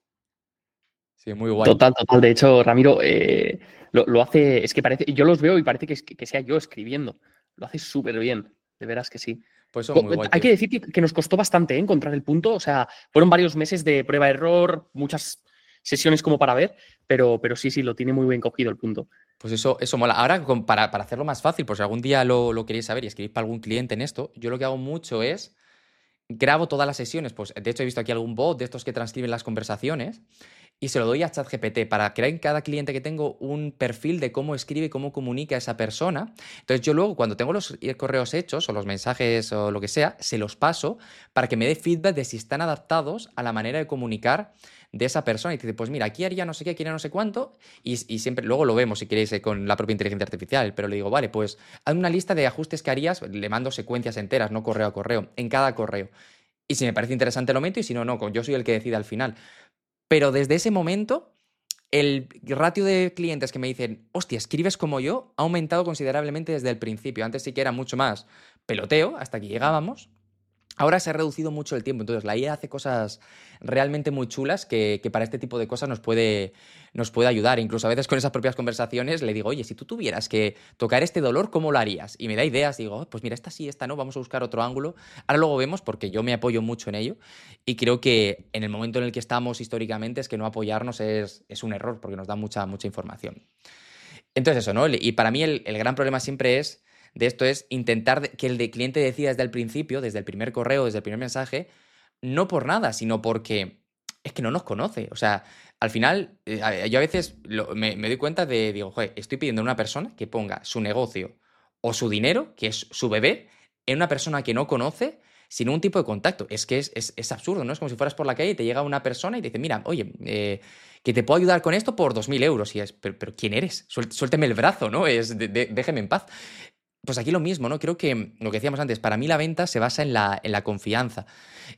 Sí, muy guay. Total, total. De hecho, Ramiro lo hace, es que parece, yo los veo y parece que sea yo escribiendo. Lo hace súper bien, de veras que sí. Pues son muy guay, Hay tío. que decir que nos costó bastante encontrar el punto, o sea, fueron varios meses de prueba-error, muchas sesiones como para ver, pero sí, lo tiene muy bien cogido el punto. Pues eso mola. Ahora, para hacerlo más fácil, por si algún día lo queréis saber y escribís para algún cliente en esto, yo lo que hago mucho es grabo todas las sesiones. Pues de hecho he visto aquí algún bot de estos que transcriben las conversaciones y se lo doy a ChatGPT para crear en cada cliente que tengo un perfil de cómo escribe y cómo comunica esa persona. Entonces yo luego cuando tengo los correos hechos o los mensajes o lo que sea, se los paso para que me dé feedback de si están adaptados a la manera de comunicar de esa persona. Y te dice, pues mira, aquí haría no sé qué, aquí haría no sé cuánto, y siempre, luego lo vemos si queréis con la propia inteligencia artificial, pero le digo, vale, pues haz una lista de ajustes que harías, le mando secuencias enteras, no correo a correo, en cada correo. Y si me parece interesante lo meto y si no, no, yo soy el que decide al final. Pero desde ese momento, el ratio de clientes que me dicen, hostia, escribes como yo, ha aumentado considerablemente desde el principio. Antes sí que era mucho más peloteo, hasta que llegábamos. Ahora se ha reducido mucho el tiempo, entonces la IA hace cosas realmente muy chulas que para este tipo de cosas nos puede ayudar. Incluso a veces con esas propias conversaciones le digo, oye, si tú tuvieras que tocar este dolor, ¿cómo lo harías? Y me da ideas, digo, "Oh, pues mira, esta sí, esta no, vamos a buscar otro ángulo". Ahora luego vemos porque yo me apoyo mucho en ello y creo que en el momento en el que estamos históricamente es que no apoyarnos es un error porque nos da mucha información. Entonces eso, ¿no? Y para mí el gran problema siempre es de esto es intentar que el cliente decida desde el principio, desde el primer correo, desde el primer mensaje, no por nada, sino porque es que no nos conoce. O sea, al final, yo a veces me doy cuenta de, digo, joder, estoy pidiendo a una persona que ponga su negocio o su dinero, que es su bebé, en una persona que no conoce sin un tipo de contacto. Es que es absurdo, ¿no? Es como si fueras por la calle y te llega una persona y te dice, mira, oye, que te puedo ayudar con esto por 2.000 euros. Y es, pero ¿quién eres? Suélteme el brazo, ¿no? Déjeme en paz. Pues aquí lo mismo, ¿no? Creo que lo que decíamos antes, para mí la venta se basa en la confianza.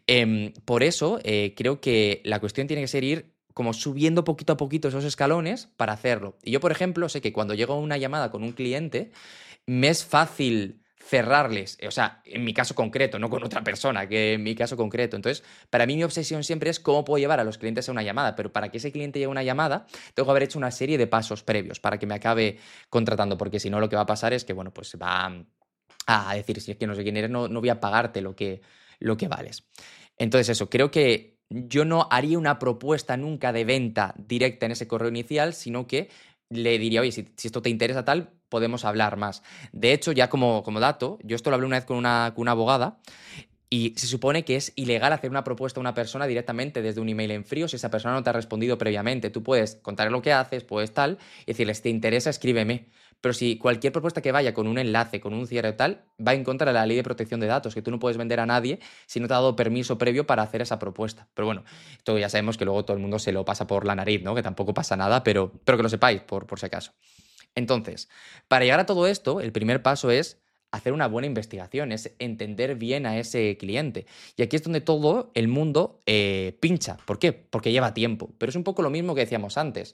Por eso creo que la cuestión tiene que ser ir como subiendo poquito a poquito esos escalones para hacerlo. Y yo, por ejemplo, sé que cuando llego a una llamada con un cliente, me es fácil cerrarles, o sea, en mi caso concreto, no con otra persona, que en mi caso concreto. Entonces, para mí mi obsesión siempre es cómo puedo llevar a los clientes a una llamada, pero para que ese cliente llegue a una llamada, tengo que haber hecho una serie de pasos previos para que me acabe contratando, porque si no lo que va a pasar es que, bueno, pues va a decir, si es que no sé quién eres, no voy a pagarte lo que vales. Entonces, eso, creo que yo no haría una propuesta nunca de venta directa en ese correo inicial, sino que le diría, oye, si esto te interesa tal, podemos hablar más. De hecho, ya como dato, yo esto lo hablé una vez con una abogada y se supone que es ilegal hacer una propuesta a una persona directamente desde un email en frío si esa persona no te ha respondido previamente. Tú puedes contarle lo que haces, puedes tal, y decirle, si te interesa, escríbeme. Pero si cualquier propuesta que vaya con un enlace, con un cierre tal, va en contra de la ley de protección de datos, que tú no puedes vender a nadie si no te ha dado permiso previo para hacer esa propuesta. Pero bueno, esto ya sabemos que luego todo el mundo se lo pasa por la nariz, ¿no? Que tampoco pasa nada, pero que lo sepáis, por si acaso. Entonces, para llegar a todo esto, el primer paso es hacer una buena investigación, es entender bien a ese cliente. Y aquí es donde todo el mundo pincha. ¿Por qué? Porque lleva tiempo. Pero es un poco lo mismo que decíamos antes.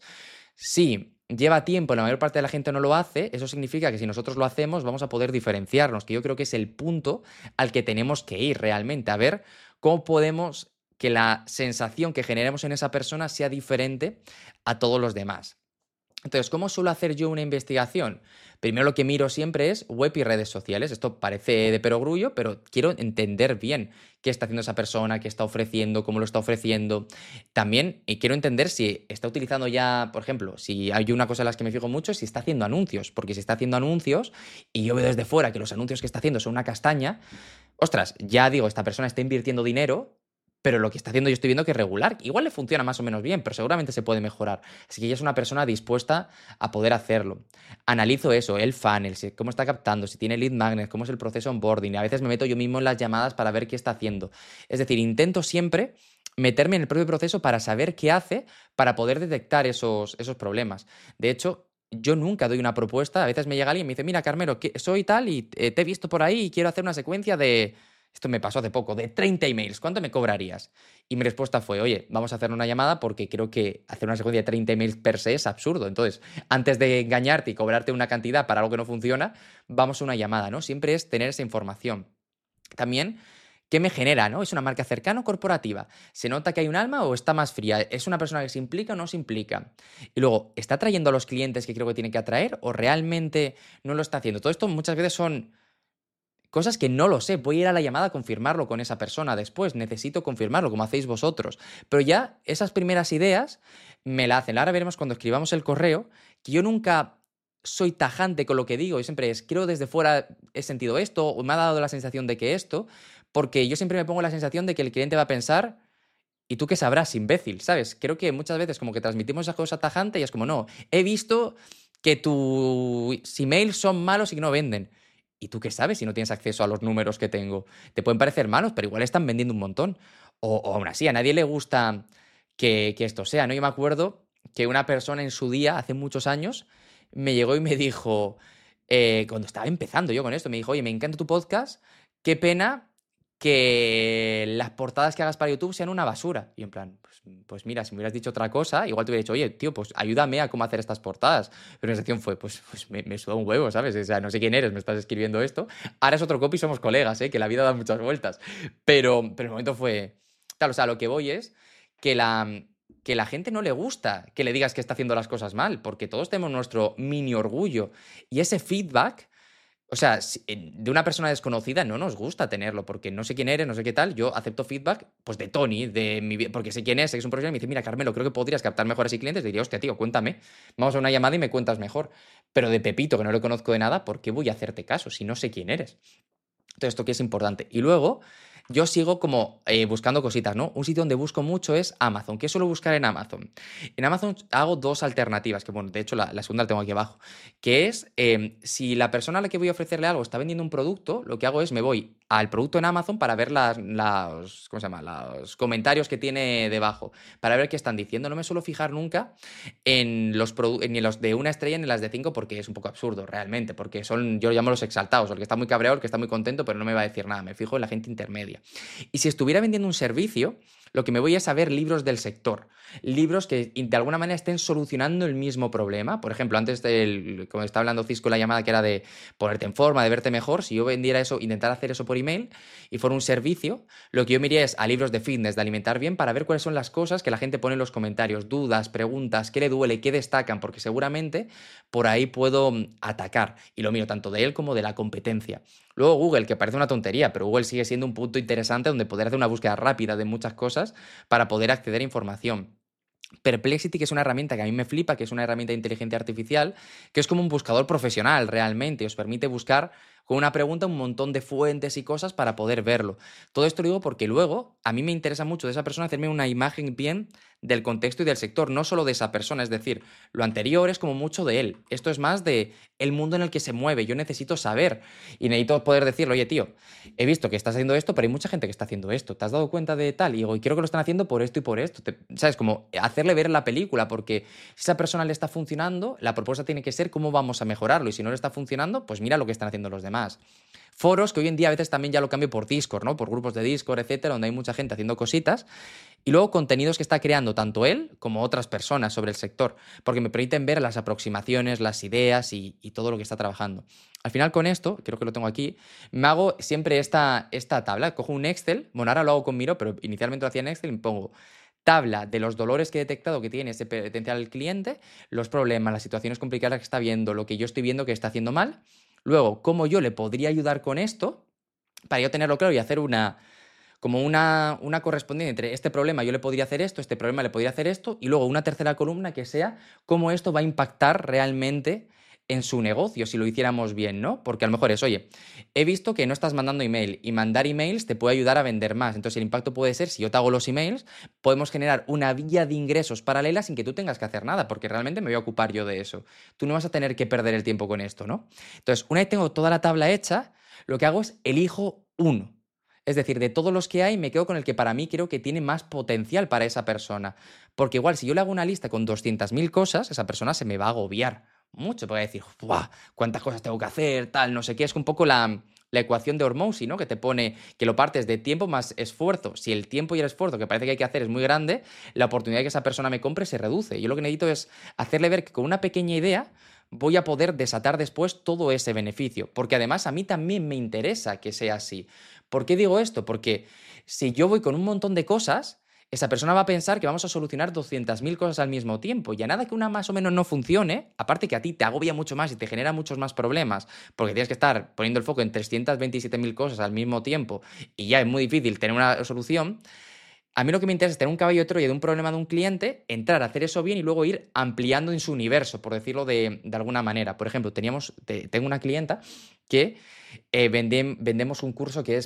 Si lleva tiempo y la mayor parte de la gente no lo hace, eso significa que si nosotros lo hacemos vamos a poder diferenciarnos, que yo creo que es el punto al que tenemos que ir realmente, a ver cómo podemos que la sensación que generemos en esa persona sea diferente a todos los demás. Entonces, ¿cómo suelo hacer yo una investigación? Primero lo que miro siempre es web y redes sociales. Esto parece de perogrullo, pero quiero entender bien qué está haciendo esa persona, qué está ofreciendo, cómo lo está ofreciendo. También quiero entender si está utilizando ya, por ejemplo, si hay una cosa en las que me fijo mucho, es si está haciendo anuncios. Porque si está haciendo anuncios y yo veo desde fuera que los anuncios que está haciendo son una castaña, ostras, ya digo, esta persona está invirtiendo dinero, pero lo que está haciendo yo estoy viendo que es regular. Igual le funciona más o menos bien, pero seguramente se puede mejorar. Así que ella es una persona dispuesta a poder hacerlo. Analizo eso, el funnel, cómo está captando, si tiene lead magnet, cómo es el proceso onboarding. A veces me meto yo mismo en las llamadas para ver qué está haciendo. Es decir, intento siempre meterme en el propio proceso para saber qué hace para poder detectar esos problemas. De hecho, yo nunca doy una propuesta. A veces me llega alguien y me dice, mira, Carmelo, soy tal y te he visto por ahí y quiero hacer una secuencia de... Esto me pasó hace poco, de 30 emails. ¿Cuánto me cobrarías? Y mi respuesta fue, oye, vamos a hacer una llamada porque creo que hacer una secuencia de 30 emails per se es absurdo. Entonces, antes de engañarte y cobrarte una cantidad para algo que no funciona, vamos a una llamada, ¿no? Siempre es tener esa información. También, ¿qué me genera, no? ¿Es una marca cercana o corporativa? ¿Se nota que hay un alma o está más fría? ¿Es una persona que se implica o no se implica? Y luego, ¿está atrayendo a los clientes que creo que tiene que atraer o realmente no lo está haciendo? Todo esto muchas veces son cosas que no lo sé, voy a ir a la llamada a confirmarlo con esa persona después, necesito confirmarlo, como hacéis vosotros. Pero ya esas primeras ideas me la hacen. Ahora veremos cuando escribamos el correo, que yo nunca soy tajante con lo que digo, yo siempre es, creo desde fuera he sentido esto, o me ha dado la sensación de que esto, porque yo siempre me pongo la sensación de que el cliente va a pensar, ¿y tú qué sabrás, imbécil? ¿Sabes? Creo que muchas veces como que transmitimos esa cosa tajante y es como, no, he visto que tus emails son malos y que no venden. ¿Y tú qué sabes si no tienes acceso a los números que tengo? Te pueden parecer malos, pero igual están vendiendo un montón. O aún así, a nadie le gusta que esto sea, ¿no? Yo me acuerdo que una persona en su día, hace muchos años, me llegó y me dijo, cuando estaba empezando yo con esto, me dijo, oye, me encanta tu podcast, qué pena que las portadas que hagas para YouTube sean una basura. Y en plan, pues mira, si me hubieras dicho otra cosa, igual te hubiera dicho, oye, tío, pues ayúdame a cómo hacer estas portadas. Pero mi sensación fue, pues me suda un huevo, ¿sabes? O sea, no sé quién eres, me estás escribiendo esto. Ahora es otro copy, somos colegas, ¿eh? Que la vida da muchas vueltas. Pero el momento fue... Claro, o sea, lo que voy es que la gente no le gusta que le digas que está haciendo las cosas mal, porque todos tenemos nuestro mini orgullo. Y ese feedback, o sea, de una persona desconocida no nos gusta tenerlo, porque no sé quién eres, no sé qué tal. Yo acepto feedback, pues de Tony, porque sé quién es, sé que es un profesional, y me dice, mira, Carmelo, creo que podrías captar mejor a ese cliente. Te diría, hostia, tío, cuéntame. Vamos a una llamada y me cuentas mejor. Pero de Pepito, que no le conozco de nada, ¿por qué voy a hacerte caso si no sé quién eres? Entonces, esto que es importante. Y luego, yo sigo como buscando cositas, ¿no? Un sitio donde busco mucho es Amazon. ¿Qué suelo buscar en Amazon? En Amazon hago dos alternativas, que bueno, de hecho la segunda la tengo aquí abajo, que es, si la persona a la que voy a ofrecerle algo está vendiendo un producto, lo que hago es me voy al producto en Amazon para ver ¿cómo se llama? Los comentarios que tiene debajo, para ver qué están diciendo. No me suelo fijar nunca ni en los de una estrella ni en las de cinco, porque es un poco absurdo realmente, porque son, yo lo llamo los exaltados, el que está muy cabreado, el que está muy contento, pero no me va a decir nada. Me fijo en la gente intermedia. Y si estuviera vendiendo un servicio, lo que me voy es a ver libros del sector, libros que de alguna manera estén solucionando el mismo problema. Por ejemplo, antes como estaba hablando Cisco en la llamada, que era de ponerte en forma, de verte mejor, si yo vendiera eso, intentara hacer eso por email y fuera un servicio, lo que yo me iría es a libros de fitness, de alimentar bien, para ver cuáles son las cosas que la gente pone en los comentarios, dudas, preguntas, qué le duele, qué destacan, porque seguramente por ahí puedo atacar. Y lo miro tanto de él como de la competencia. Luego Google, que parece una tontería, pero Google sigue siendo un punto interesante donde poder hacer una búsqueda rápida de muchas cosas para poder acceder a información. Perplexity, que es una herramienta que a mí me flipa, que es una herramienta de inteligencia artificial, que es como un buscador profesional realmente, os permite buscar con una pregunta un montón de fuentes y cosas para poder verlo. Todo esto lo digo porque luego a mí me interesa mucho de esa persona hacerme una imagen bien del contexto y del sector, no solo de esa persona, es decir, lo anterior es como mucho de él, esto es más de el mundo en el que se mueve, yo necesito saber y necesito poder decirle, oye tío, he visto que estás haciendo esto, pero hay mucha gente que está haciendo esto, ¿te has dado cuenta de tal? Y digo, y creo que lo están haciendo por esto y por esto, ¿sabes? Como hacerle ver la película, porque si esa persona le está funcionando, la propuesta tiene que ser cómo vamos a mejorarlo, y si no le está funcionando, pues mira lo que están haciendo los demás. Foros, que hoy en día a veces también ya lo cambio por Discord, ¿no? Por grupos de Discord, etcétera, donde hay mucha gente haciendo cositas. Y luego contenidos que está creando tanto él como otras personas sobre el sector, porque me permiten ver las aproximaciones, las ideas y todo lo que está trabajando. Al final con esto, creo que lo tengo aquí, me hago siempre esta tabla. Cojo un Excel, bueno, ahora lo hago con Miro, pero inicialmente lo hacía en Excel y me pongo tabla de los dolores que he detectado que tiene ese potencial cliente, los problemas, las situaciones complicadas que está viendo, lo que yo estoy viendo que está haciendo mal. Luego, cómo yo le podría ayudar con esto, para yo tenerlo claro y hacer una correspondiente entre este problema yo le podría hacer esto, este problema le podría hacer esto, y luego una tercera columna que sea cómo esto va a impactar realmente en su negocio, si lo hiciéramos bien, ¿no? Porque a lo mejor es, oye, he visto que no estás mandando email y mandar emails te puede ayudar a vender más. Entonces el impacto puede ser, si yo te hago los emails, podemos generar una vía de ingresos paralela sin que tú tengas que hacer nada, porque realmente me voy a ocupar yo de eso. Tú no vas a tener que perder el tiempo con esto, ¿no? Entonces, una vez tengo toda la tabla hecha, lo que hago es elijo uno. Es decir, de todos los que hay, me quedo con el que para mí creo que tiene más potencial para esa persona. Porque igual, si yo le hago una lista con 200.000 cosas, esa persona se me va a agobiar mucho. Porque va a decir, ¡buah! ¿Cuántas cosas tengo que hacer? Tal, no sé qué. Es un poco la ecuación de Hormozy, ¿no? Que te pone que lo partes de tiempo más esfuerzo. Si el tiempo y el esfuerzo que parece que hay que hacer es muy grande, la oportunidad de que esa persona me compre se reduce. Yo lo que necesito es hacerle ver que con una pequeña idea voy a poder desatar después todo ese beneficio. Porque además a mí también me interesa que sea así. ¿Por qué digo esto? Porque si yo voy con un montón de cosas, esa persona va a pensar que vamos a solucionar 200.000 cosas al mismo tiempo. Y a nada que una más o menos no funcione, aparte que a ti te agobia mucho más y te genera muchos más problemas, porque tienes que estar poniendo el foco en 327.000 cosas al mismo tiempo y ya es muy difícil tener una solución. A mí lo que me interesa es tener un caballo de Troya de un problema de un cliente, entrar a hacer eso bien y luego ir ampliando en su universo, por decirlo de alguna manera. Por ejemplo, tengo una clienta que vendemos un curso que es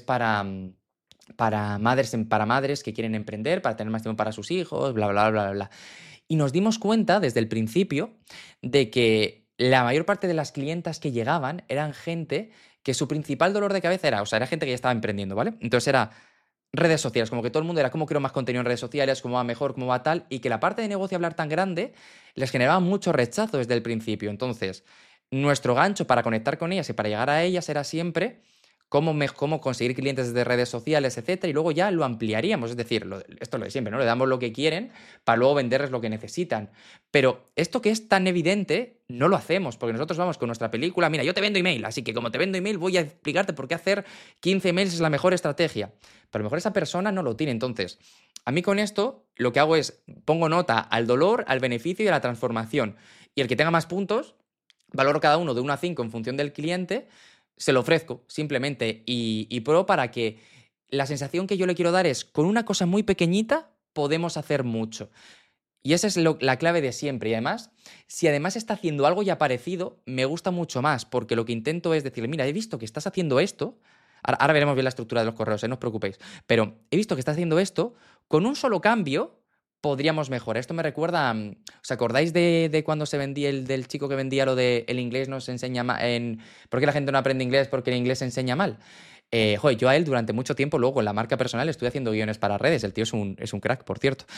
para madres que quieren emprender, para tener más tiempo para sus hijos, bla, bla, bla, bla, bla. Y nos dimos cuenta desde el principio de que la mayor parte de las clientas que llegaban eran gente que su principal dolor de cabeza era gente que ya estaba emprendiendo, ¿vale? Entonces era redes sociales, como que todo el mundo era cómo creo más contenido en redes sociales, cómo va mejor, cómo va tal, y que la parte de negocio hablar tan grande les generaba mucho rechazo desde el principio. Entonces, nuestro gancho para conectar con ellas y para llegar a ellas era siempre cómo conseguir clientes desde redes sociales, etcétera, y luego ya lo ampliaríamos. Es decir, esto es lo de siempre, ¿no? Le damos lo que quieren para luego venderles lo que necesitan. Pero esto que es tan evidente, no lo hacemos, porque nosotros vamos con nuestra película, mira, yo te vendo email, así que como te vendo email, voy a explicarte por qué hacer 15 emails es la mejor estrategia. Pero a lo mejor esa persona no lo tiene. Entonces, a mí con esto lo que hago es pongo nota al dolor, al beneficio y a la transformación. Y el que tenga más puntos, valoro cada uno de 1 a 5 en función del cliente, se lo ofrezco simplemente y pruebo para que la sensación que yo le quiero dar es, con una cosa muy pequeñita podemos hacer mucho. Y esa es la clave de siempre. Y además, si además está haciendo algo ya parecido, me gusta mucho más, porque lo que intento es decirle, mira, he visto que estás haciendo esto. Ahora veremos bien la estructura de los correos, no os preocupéis. Pero he visto que estás haciendo esto, con un solo cambio podríamos mejorar. Esto me recuerda, ¿os acordáis de cuando se vendía del chico que vendía lo de el inglés no se enseña mal? ¿Por qué la gente no aprende inglés? Porque el inglés se enseña mal. Joder, yo a él durante mucho tiempo, luego con la marca personal, estuve haciendo guiones para redes. El tío es un crack, por cierto.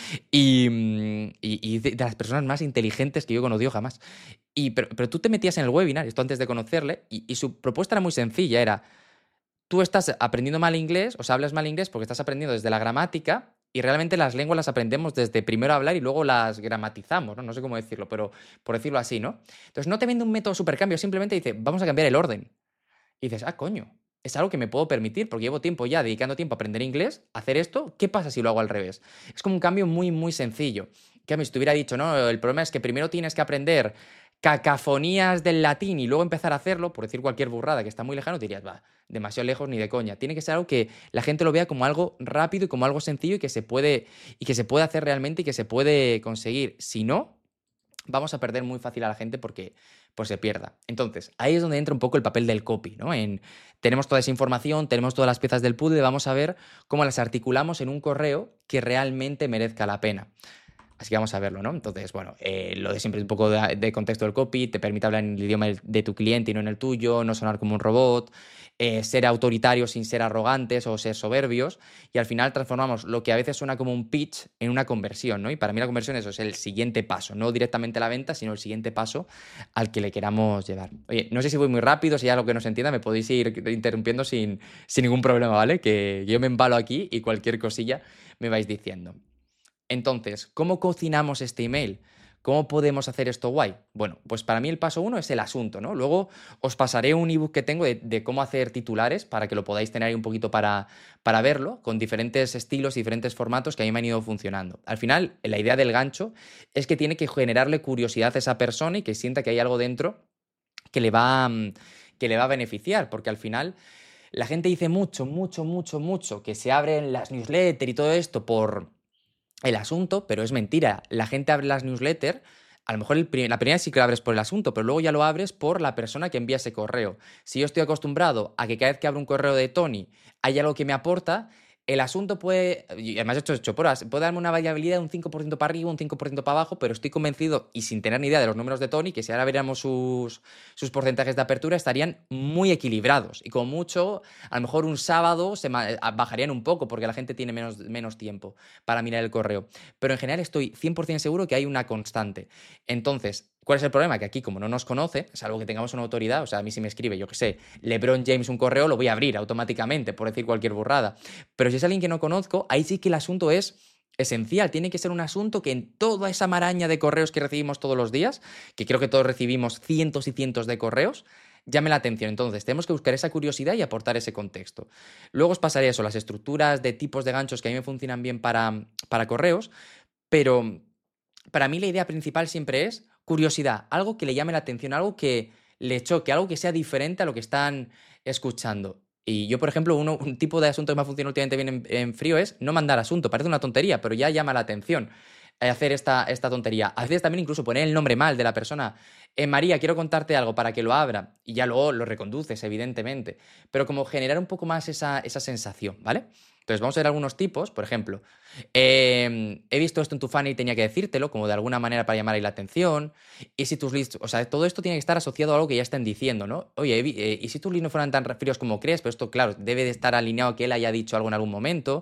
Y de las personas más inteligentes que yo he conocido jamás. Pero tú te metías en el webinar, esto antes de conocerle, y su propuesta era muy sencilla, era, tú estás aprendiendo mal inglés, o sea, hablas mal inglés porque estás aprendiendo desde la gramática y realmente las lenguas las aprendemos desde primero hablar y luego las gramatizamos, ¿no? No sé cómo decirlo, pero por decirlo así, ¿no? Entonces no te vende un método supercambio, simplemente dice, vamos a cambiar el orden. Y dices, ah, coño, es algo que me puedo permitir porque llevo tiempo ya dedicando tiempo a aprender inglés, a hacer esto, ¿qué pasa si lo hago al revés? Es como un cambio muy, muy sencillo. Que a mí si te hubiera dicho, no, el problema es que primero tienes que aprender cacafonías del latín y luego empezar a hacerlo, por decir cualquier burrada que está muy lejano, te dirías, va, demasiado lejos ni de coña. Tiene que ser algo que la gente lo vea como algo rápido y como algo sencillo y que se puede hacer realmente y que se puede conseguir. Si no, vamos a perder muy fácil a la gente porque pues se pierda. Entonces, ahí es donde entra un poco el papel del copy, ¿no? Tenemos toda esa información, tenemos todas las piezas del puzzle, vamos a ver cómo las articulamos en un correo que realmente merezca la pena. Así que vamos a verlo, ¿no? Entonces, bueno, lo de siempre es un poco de contexto del copy, te permite hablar en el idioma de tu cliente y no en el tuyo, no sonar como un robot, ser autoritarios sin ser arrogantes o ser soberbios, y al final transformamos lo que a veces suena como un pitch en una conversión, ¿no? Y para mí la conversión eso es el siguiente paso, no directamente la venta, sino el siguiente paso al que le queramos llevar. Oye, no sé si voy muy rápido, si hay algo que no se entienda, me podéis ir interrumpiendo sin ningún problema, ¿vale? Que yo me embalo aquí y cualquier cosilla me vais diciendo. Entonces, ¿cómo cocinamos este email? ¿Cómo podemos hacer esto guay? Bueno, pues para mí el paso 1 es el asunto, ¿no? Luego os pasaré un ebook que tengo de cómo hacer titulares para que lo podáis tener ahí un poquito para verlo, con diferentes estilos, diferentes formatos que a mí me han ido funcionando. Al final, la idea del gancho es que tiene que generarle curiosidad a esa persona y que sienta que hay algo dentro que que le va a beneficiar, porque al final la gente dice mucho, mucho, mucho, mucho que se abren las newsletters y todo esto por el asunto, pero es mentira. La gente abre las newsletters, a lo mejor la primera sí que lo abres por el asunto, pero luego ya lo abres por la persona que envía ese correo. Si yo estoy acostumbrado a que cada vez que abro un correo de Tony hay algo que me aporta, el asunto puede, y además esto es hecho por horas, puede darme una variabilidad de un 5% para arriba, un 5% para abajo, pero estoy convencido y sin tener ni idea de los números de Tony, que si ahora viéramos sus porcentajes de apertura estarían muy equilibrados. Y como mucho, a lo mejor un sábado bajarían un poco porque la gente tiene menos tiempo para mirar el correo. Pero en general estoy 100% seguro que hay una constante. Entonces, ¿cuál es el problema? Que aquí, como no nos conoce, salvo que tengamos una autoridad, o sea, a mí si me escribe, yo qué sé, LeBron James un correo, lo voy a abrir automáticamente, por decir cualquier burrada. Pero si es alguien que no conozco, ahí sí que el asunto es esencial. Tiene que ser un asunto que en toda esa maraña de correos que recibimos todos los días, que creo que todos recibimos cientos y cientos de correos, llame la atención. Entonces, tenemos que buscar esa curiosidad y aportar ese contexto. Luego os pasaré eso, las estructuras de tipos de ganchos que a mí me funcionan bien para correos, pero para mí la idea principal siempre es curiosidad, algo que le llame la atención, algo que le choque, algo que sea diferente a lo que están escuchando. Y yo, por ejemplo, un tipo de asunto que me ha funcionado últimamente bien en frío es no mandar asunto. Parece una tontería, pero ya llama la atención hacer esta tontería. A veces también incluso poner el nombre mal de la persona. María, quiero contarte algo para que lo abra. Y ya luego lo reconduces, evidentemente. Pero como generar un poco más esa sensación, ¿vale? Entonces vamos a ver algunos tipos. Por ejemplo, he visto esto en tu funnel y tenía que decírtelo, como de alguna manera para llamar ahí la atención. Y si tus leads, o sea, todo esto tiene que estar asociado a algo que ya estén diciendo, ¿no? Oye, y si tus leads no fueran tan fríos como crees, pero esto, claro, debe de estar alineado a que él haya dicho algo en algún momento.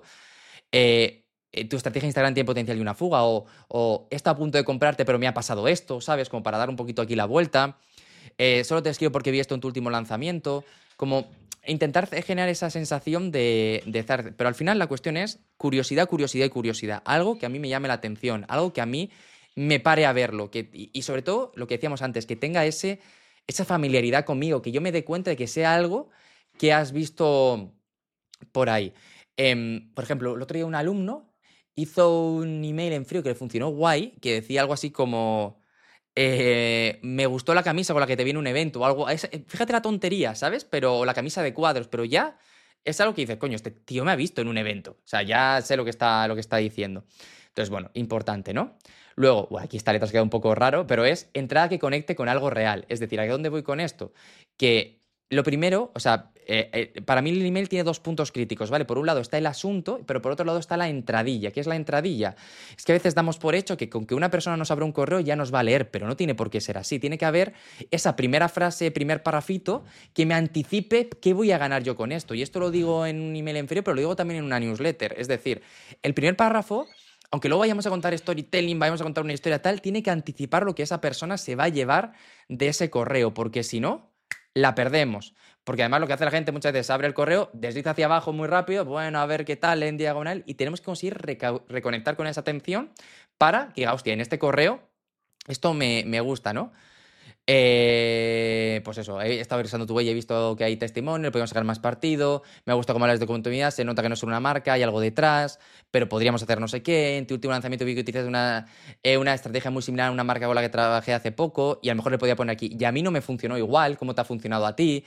Tu estrategia de Instagram tiene potencial de una fuga, o está a punto de comprarte, pero me ha pasado esto, ¿sabes? Como para dar un poquito aquí la vuelta. Solo te escribo porque vi esto en tu último lanzamiento. Como intentar generar esa sensación de estar... Pero al final la cuestión es curiosidad, curiosidad y curiosidad. Algo que a mí me llame la atención, algo que a mí me pare a verlo. Y sobre todo, lo que decíamos antes, que tenga esa familiaridad conmigo, que yo me dé cuenta de que sea algo que has visto por ahí. Por ejemplo, el otro día un alumno hizo un email en frío que le funcionó guay, que decía algo así como... me gustó la camisa con la que te viene un evento o algo. Fíjate la tontería, ¿sabes? Pero la camisa de cuadros, pero ya es algo que dices, coño, este tío me ha visto en un evento. O sea, ya sé lo que está diciendo. Entonces, bueno, importante, ¿no? Luego, bueno, aquí esta letra se queda un poco raro, pero es entrada que conecte con algo real. Es decir, ¿a dónde voy con esto? Que lo primero, o sea, para mí el email tiene dos puntos críticos, ¿vale? Por un lado está el asunto, pero por otro lado está la entradilla. ¿Qué es la entradilla? Es que a veces damos por hecho que con que una persona nos abra un correo ya nos va a leer, pero no tiene por qué ser así. Tiene que haber esa primera frase, primer parrafito, que me anticipe qué voy a ganar yo con esto. Y esto lo digo en un email en frío, pero lo digo también en una newsletter. Es decir, el primer párrafo, aunque luego vayamos a contar storytelling, vayamos a contar una historia tal, tiene que anticipar lo que esa persona se va a llevar de ese correo, porque si no, la perdemos. Porque además lo que hace la gente muchas veces abre el correo, desliza hacia abajo muy rápido, bueno, a ver qué tal en diagonal, y tenemos que conseguir reconectar con esa atención para que diga, hostia, en este correo esto me gusta, ¿no? Pues eso, he estado revisando tu web y he visto que hay testimonio, podemos sacar más partido, me gusta cómo hablas de continuidad, se nota que no es una marca, hay algo detrás, pero podríamos hacer no sé qué, en tu último lanzamiento vi que utilizas una estrategia muy similar a una marca con la que trabajé hace poco y a lo mejor le podía poner aquí, y a mí no me funcionó igual, ¿cómo te ha funcionado a ti?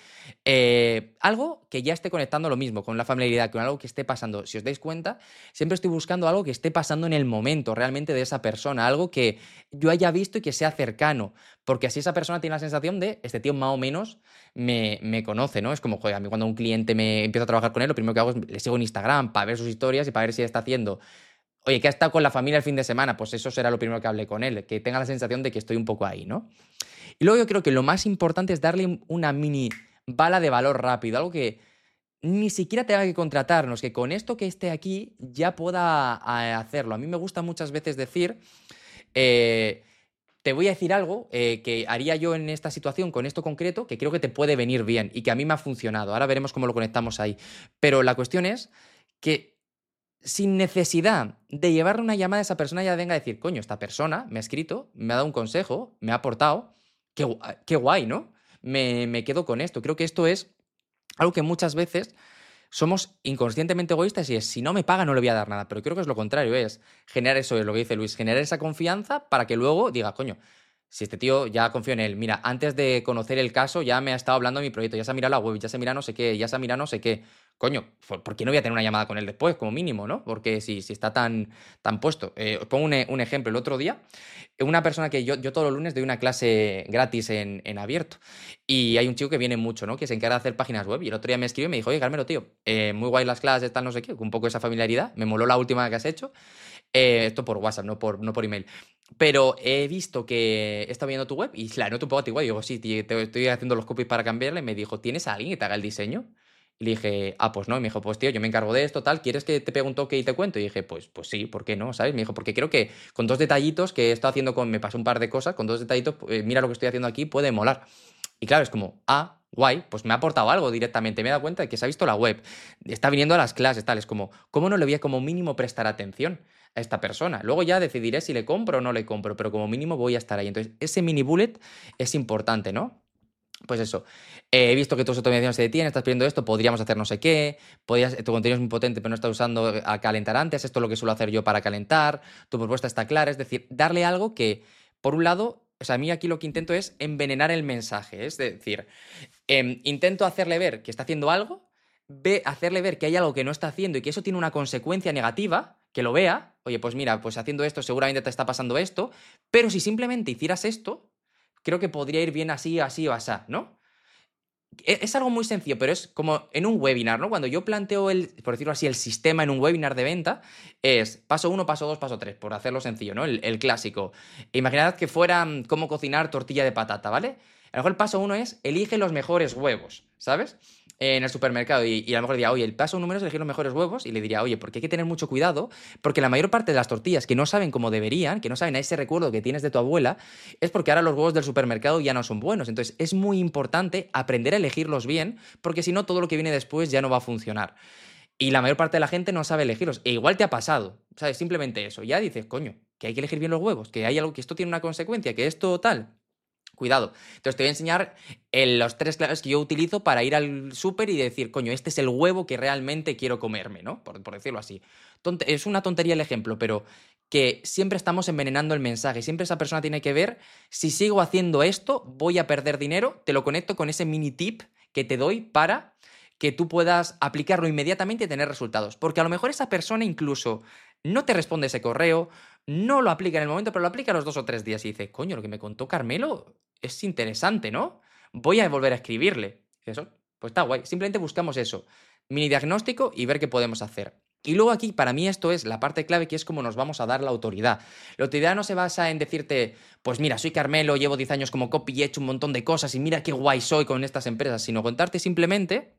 Algo que ya esté conectando lo mismo, con la familiaridad, con algo que esté pasando. Si os dais cuenta, siempre estoy buscando algo que esté pasando en el momento realmente de esa persona, algo que yo haya visto y que sea cercano. Porque así esa persona tiene la sensación de, este tío más o menos me conoce, ¿no? Es como, joder, a mí cuando un cliente me empieza a trabajar con él, lo primero que hago es le sigo en Instagram para ver sus historias y para ver si está haciendo. Oye, que ha estado con la familia el fin de semana, pues eso será lo primero que hable con él, que tenga la sensación de que estoy un poco ahí, ¿no? Y luego yo creo que lo más importante es darle una mini bala de valor rápido, algo que ni siquiera tenga que contratarnos, que con esto que esté aquí ya pueda hacerlo. A mí me gusta muchas veces decir... te voy a decir algo que haría yo en esta situación con esto concreto que creo que te puede venir bien y que a mí me ha funcionado. Ahora veremos cómo lo conectamos ahí. Pero la cuestión es que sin necesidad de llevarle una llamada a esa persona ya venga a decir, coño, esta persona me ha escrito, me ha dado un consejo, me ha aportado. Qué guay, ¿no? Me quedo con esto. Creo que esto es algo que muchas veces somos inconscientemente egoístas y es, si no me paga no le voy a dar nada, pero creo que es lo contrario, es generar eso, es lo que dice Luis, generar esa confianza para que luego diga, coño, si este tío ya confío en él, mira, antes de conocer el caso ya me ha estado hablando de mi proyecto, ya se ha mirado la web, ya se ha mirado no sé qué, ya se ha mirado no sé qué, coño, ¿por qué no voy a tener una llamada con él después, como mínimo, ¿no? Porque si está tan puesto. Os pongo un ejemplo, el otro día, una persona que yo todos los lunes doy una clase gratis en abierto. Y hay un chico que viene mucho, ¿no? Que se encarga de hacer páginas web. Y el otro día me escribió y me dijo, oye, Carmelo, tío, muy guay las clases, tal, no sé qué, con un poco esa familiaridad. Me moló la última que has hecho. Esto por WhatsApp, no por email. Pero he visto que está viendo tu web y la noto un poco antiguo. Y digo, sí, tío, estoy haciendo los copies para cambiarle. Y me dijo, ¿tienes a alguien que te haga el diseño? Y le dije, pues no. Y me dijo, pues tío, yo me encargo de esto, tal. ¿Quieres que te pegue un toque y te cuento? Y dije, pues sí, ¿por qué no? ¿Sabes? Me dijo, porque creo que con dos detallitos que he estado haciendo me pasó un par de cosas, con dos detallitos, mira lo que estoy haciendo aquí, puede molar. Y claro, es como, guay, pues me ha aportado algo directamente. Me he dado cuenta de que se ha visto la web, está viniendo a las clases, tal. Es como, ¿cómo no le voy a como mínimo prestar atención a esta persona? Luego ya decidiré si le compro o no le compro, pero como mínimo voy a estar ahí. Entonces, ese mini bullet es importante, ¿no? Pues eso, he visto que tus automatizaciones se detienen, estás pidiendo esto, podríamos hacer no sé qué, tu contenido es muy potente pero no estás usando a calentar antes, esto es lo que suelo hacer yo para calentar, tu propuesta está clara, es decir, darle algo que, por un lado, o sea, a mí aquí lo que intento es envenenar el mensaje, es decir, intento hacerle ver que está haciendo algo, hacerle ver que hay algo que no está haciendo y que eso tiene una consecuencia negativa, que lo vea, oye, pues mira, pues haciendo esto seguramente te está pasando esto, pero si simplemente hicieras esto, creo que podría ir bien así, así o así, ¿no? Es algo muy sencillo, pero es como en un webinar, ¿no? Cuando yo planteo por decirlo así, el sistema en un webinar de venta, es paso 1, paso 2, paso 3, por hacerlo sencillo, ¿no? El clásico. Imaginad que fuera cómo cocinar tortilla de patata, ¿vale? A lo mejor el paso 1 es elige los mejores huevos, ¿sabes? en el supermercado y a lo mejor diría, oye, el paso número es elegir los mejores huevos y le diría, oye, porque hay que tener mucho cuidado, porque la mayor parte de las tortillas que no saben como deberían, que no saben a ese recuerdo que tienes de tu abuela, es porque ahora los huevos del supermercado ya no son buenos. Entonces es muy importante aprender a elegirlos bien, porque si no, todo lo que viene después ya no va a funcionar. Y la mayor parte de la gente no sabe elegirlos. E igual te ha pasado, ¿sabes? Simplemente eso. Ya dices, coño, que hay que elegir bien los huevos, que hay algo, que esto tiene una consecuencia, que esto tal. Cuidado. Entonces te voy a enseñar los 3 claves que yo utilizo para ir al súper y decir, coño, este es el huevo que realmente quiero comerme, ¿no? Por decirlo así. Es una tontería el ejemplo, pero que siempre estamos envenenando el mensaje. Siempre esa persona tiene que ver, si sigo haciendo esto, voy a perder dinero. Te lo conecto con ese mini tip que te doy para que tú puedas aplicarlo inmediatamente y tener resultados. Porque a lo mejor esa persona incluso no te responde ese correo, no lo aplica en el momento, pero lo aplica a los 2 o 3 días y dice, coño, lo que me contó Carmelo es interesante, ¿no? Voy a volver a escribirle. Eso, pues está guay. Simplemente buscamos eso, mini diagnóstico y ver qué podemos hacer. Y luego aquí, para mí esto es la parte clave, que es cómo nos vamos a dar la autoridad. La autoridad no se basa en decirte, pues mira, soy Carmelo, llevo 10 años como copy y he hecho un montón de cosas y mira qué guay soy con estas empresas, sino contarte simplemente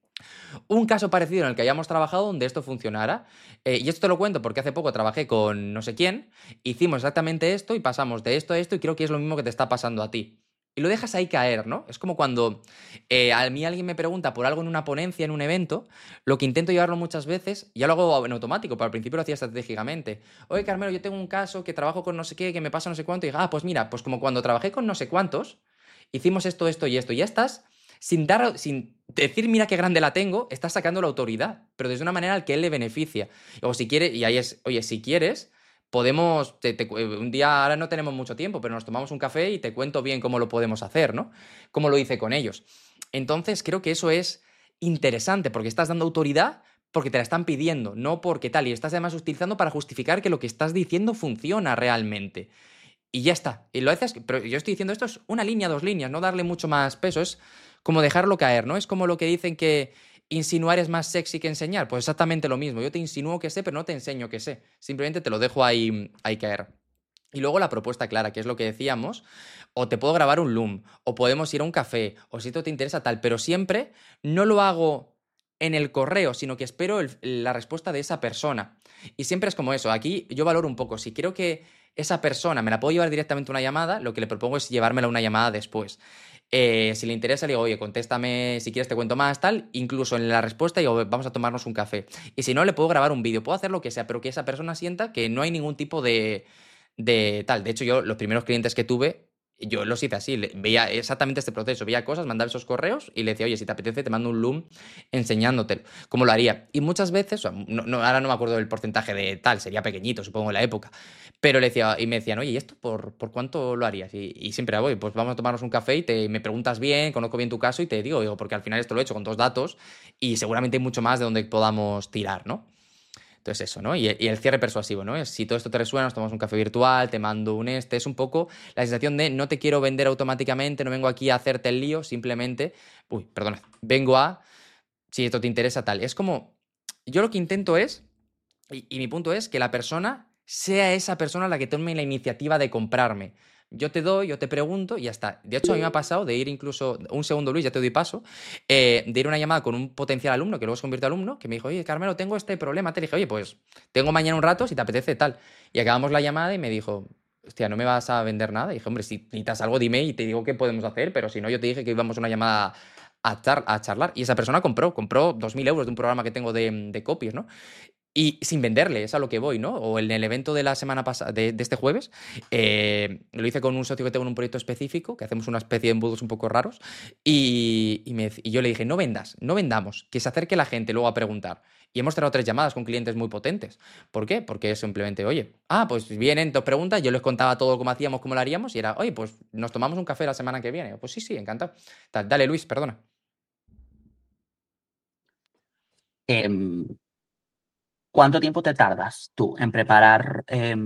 un caso parecido en el que hayamos trabajado donde esto funcionara. Y esto te lo cuento porque hace poco trabajé con no sé quién, hicimos exactamente esto y pasamos de esto a esto y creo que es lo mismo que te está pasando a ti. Y lo dejas ahí caer, ¿no? Es como cuando a mí alguien me pregunta por algo en una ponencia, en un evento, lo que intento llevarlo muchas veces, ya lo hago en automático, pero al principio lo hacía estratégicamente. Oye, Carmelo, yo tengo un caso que trabajo con no sé qué, que me pasa no sé cuánto, y pues mira, pues como cuando trabajé con no sé cuántos, hicimos esto, esto y esto, y ya estás sin decir, mira qué grande la tengo, estás sacando la autoridad, pero de una manera al que él le beneficia. O si quiere, y ahí es, oye, si quieres, podemos, un día, ahora no tenemos mucho tiempo, pero nos tomamos un café y te cuento bien cómo lo podemos hacer, ¿no? Cómo lo hice con ellos. Entonces, creo que eso es interesante, porque estás dando autoridad porque te la están pidiendo, no porque tal, y estás además utilizando para justificar que lo que estás diciendo funciona realmente. Y ya está. Y lo haces, pero yo estoy diciendo esto es una línea, 2 líneas, no darle mucho más peso, es como dejarlo caer, ¿no? Es como lo que dicen que insinuar es más sexy que enseñar. Pues exactamente lo mismo. Yo te insinúo que sé, pero no te enseño que sé. Simplemente te lo dejo ahí caer. Y luego la propuesta clara, que es lo que decíamos, o te puedo grabar un Loom, o podemos ir a un café, o si esto te interesa tal, pero siempre no lo hago en el correo, sino que espero la respuesta de esa persona. Y siempre es como eso, aquí yo valoro un poco, si creo que esa persona me la puedo llevar directamente a una llamada, lo que le propongo es llevármela a una llamada después. Si le interesa, le digo, oye, contéstame, si quieres te cuento más, tal. Incluso en la respuesta digo, vamos a tomarnos un café. Y si no, le puedo grabar un vídeo, puedo hacer lo que sea, pero que esa persona sienta que no hay ningún tipo de tal. De hecho, yo los primeros clientes que tuve, yo los hice así, veía exactamente este proceso, veía cosas, mandaba esos correos y le decía, oye, si te apetece, te mando un Loom enseñándotelo, cómo lo haría. Y muchas veces, o sea, ahora no me acuerdo del porcentaje de tal, sería pequeñito, supongo, en la época, pero le decía, y me decían, oye, ¿y esto por cuánto lo harías? Y siempre voy, pues vamos a tomarnos un café y me preguntas bien, conozco bien tu caso y te digo, porque al final esto lo he hecho con 2 datos y seguramente hay mucho más de donde podamos tirar, ¿no? Entonces eso, ¿no? Y el cierre persuasivo, ¿no? Si todo esto te resuena, nos tomamos un café virtual, te mando un es un poco la sensación de no te quiero vender automáticamente, no vengo aquí a hacerte el lío, simplemente, perdona, vengo a, si esto te interesa, tal. Es como, yo lo que intento es, y mi punto es que la persona sea esa persona la que tome la iniciativa de comprarme. Yo te doy, yo te pregunto y ya está. De hecho, a mí me ha pasado de ir incluso, un segundo Luis, ya te doy paso, de ir a una llamada con un potencial alumno, que luego se convierte en alumno, que me dijo, oye, Carmelo, tengo este problema. Te dije, oye, pues tengo mañana un rato, si te apetece, tal. Y acabamos la llamada y me dijo, hostia, ¿no me vas a vender nada? Y dije, hombre, si necesitas algo, dime y te digo qué podemos hacer, pero si no, yo te dije que íbamos a una llamada a charlar. Y esa persona compró 2.000 euros de un programa que tengo de copies, ¿no? Y sin venderle, es a lo que voy, ¿no? O en el evento de la semana pasada, de este jueves, lo hice con un socio que tengo en un proyecto específico, que hacemos una especie de embudos un poco raros, y yo le dije, no vendas, no vendamos, que se acerque la gente luego a preguntar. Y hemos tenido 3 llamadas con clientes muy potentes. ¿Por qué? Porque es simplemente, oye, pues vienen, dos preguntas, yo les contaba todo cómo hacíamos, cómo lo haríamos, y era, oye, pues nos tomamos un café la semana que viene. Pues sí, encantado. Dale, Luis, perdona. Em, ¿Cuánto tiempo te tardas tú en preparar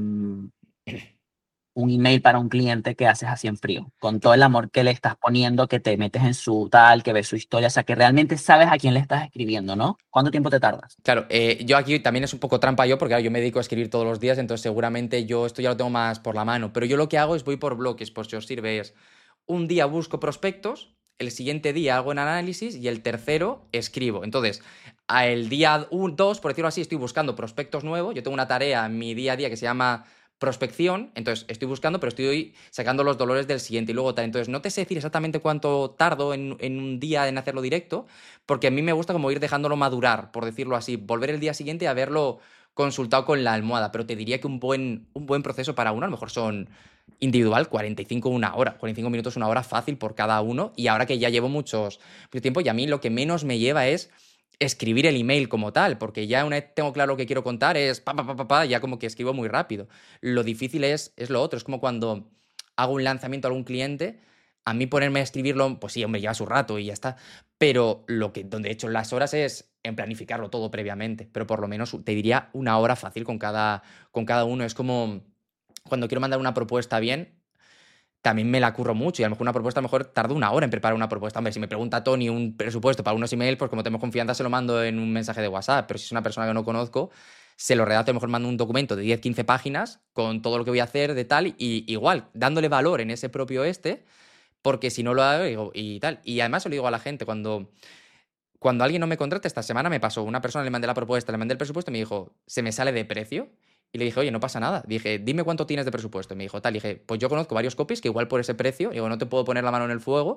un email para un cliente que haces así en frío? Con todo el amor que le estás poniendo, que te metes en su tal, que ves su historia, o sea, que realmente sabes a quién le estás escribiendo, ¿no? ¿Cuánto tiempo te tardas? Claro, yo aquí también es un poco trampa yo, porque claro, yo me dedico a escribir todos los días, entonces seguramente yo esto ya lo tengo más por la mano. Pero yo lo que hago es voy por bloques, por si os sirve, es un día busco prospectos, el siguiente día hago un análisis y el tercero escribo. Entonces, el día 2, por decirlo así, estoy buscando prospectos nuevos. Yo tengo una tarea en mi día a día que se llama prospección, entonces estoy buscando, pero estoy sacando los dolores del siguiente y luego tal. Entonces, no te sé decir exactamente cuánto tardo en un día en hacerlo directo, porque a mí me gusta como ir dejándolo madurar, por decirlo así, volver el día siguiente a verlo consultado con la almohada, pero te diría que un buen proceso para uno, a lo mejor son individual, 45 una hora, 45 minutos, una hora fácil por cada uno, y ahora que ya llevo mucho tiempo, y a mí lo que menos me lleva es escribir el email como tal, porque ya una vez tengo claro lo que quiero contar, es ya como que escribo muy rápido. Lo difícil es lo otro, es como cuando hago un lanzamiento a algún cliente, a mí ponerme a escribirlo, pues sí, hombre, lleva su rato y ya está, pero donde he hecho las horas es en planificarlo todo previamente, pero por lo menos te diría una hora fácil con cada uno. Es como cuando quiero mandar una propuesta bien, también me la curro mucho y a lo mejor una propuesta, a lo mejor tardo una hora en preparar una propuesta. Hombre, si me pregunta Tony un presupuesto para unos emails, pues como tenemos confianza se lo mando en un mensaje de WhatsApp, pero si es una persona que no conozco, se lo redacto, a lo mejor mando un documento de 10-15 páginas con todo lo que voy a hacer de tal y igual, dándole valor en ese propio porque si no lo hago y tal. Y además se lo digo a la gente, cuando alguien no me contrata, esta semana me pasó, una persona le mandé la propuesta, le mandé el presupuesto y me dijo, se me sale de precio. Y le dije, oye, no pasa nada. Dije, dime cuánto tienes de presupuesto. Y me dijo, tal. Y dije, pues yo conozco varios copies que igual por ese precio, digo, no te puedo poner la mano en el fuego,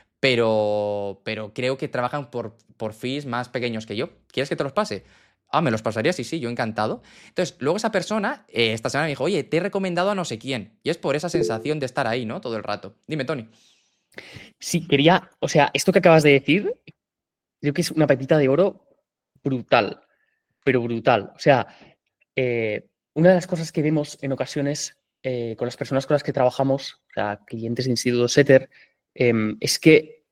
pero creo que trabajan por fees más pequeños que yo. ¿Quieres que te los pase? Ah, ¿me los pasaría? Sí, sí, yo encantado. Entonces, luego esa persona, esta semana me dijo, oye, te he recomendado a no sé quién. Y es por esa sensación de estar ahí, ¿no? Todo el rato. Dime, Tony. Sí, o sea, esto que acabas de decir, creo que es una pepita de oro brutal, pero brutal. O sea, una de las cosas que vemos en ocasiones con las personas con las que trabajamos, o sea, clientes de Instituto Setter, es que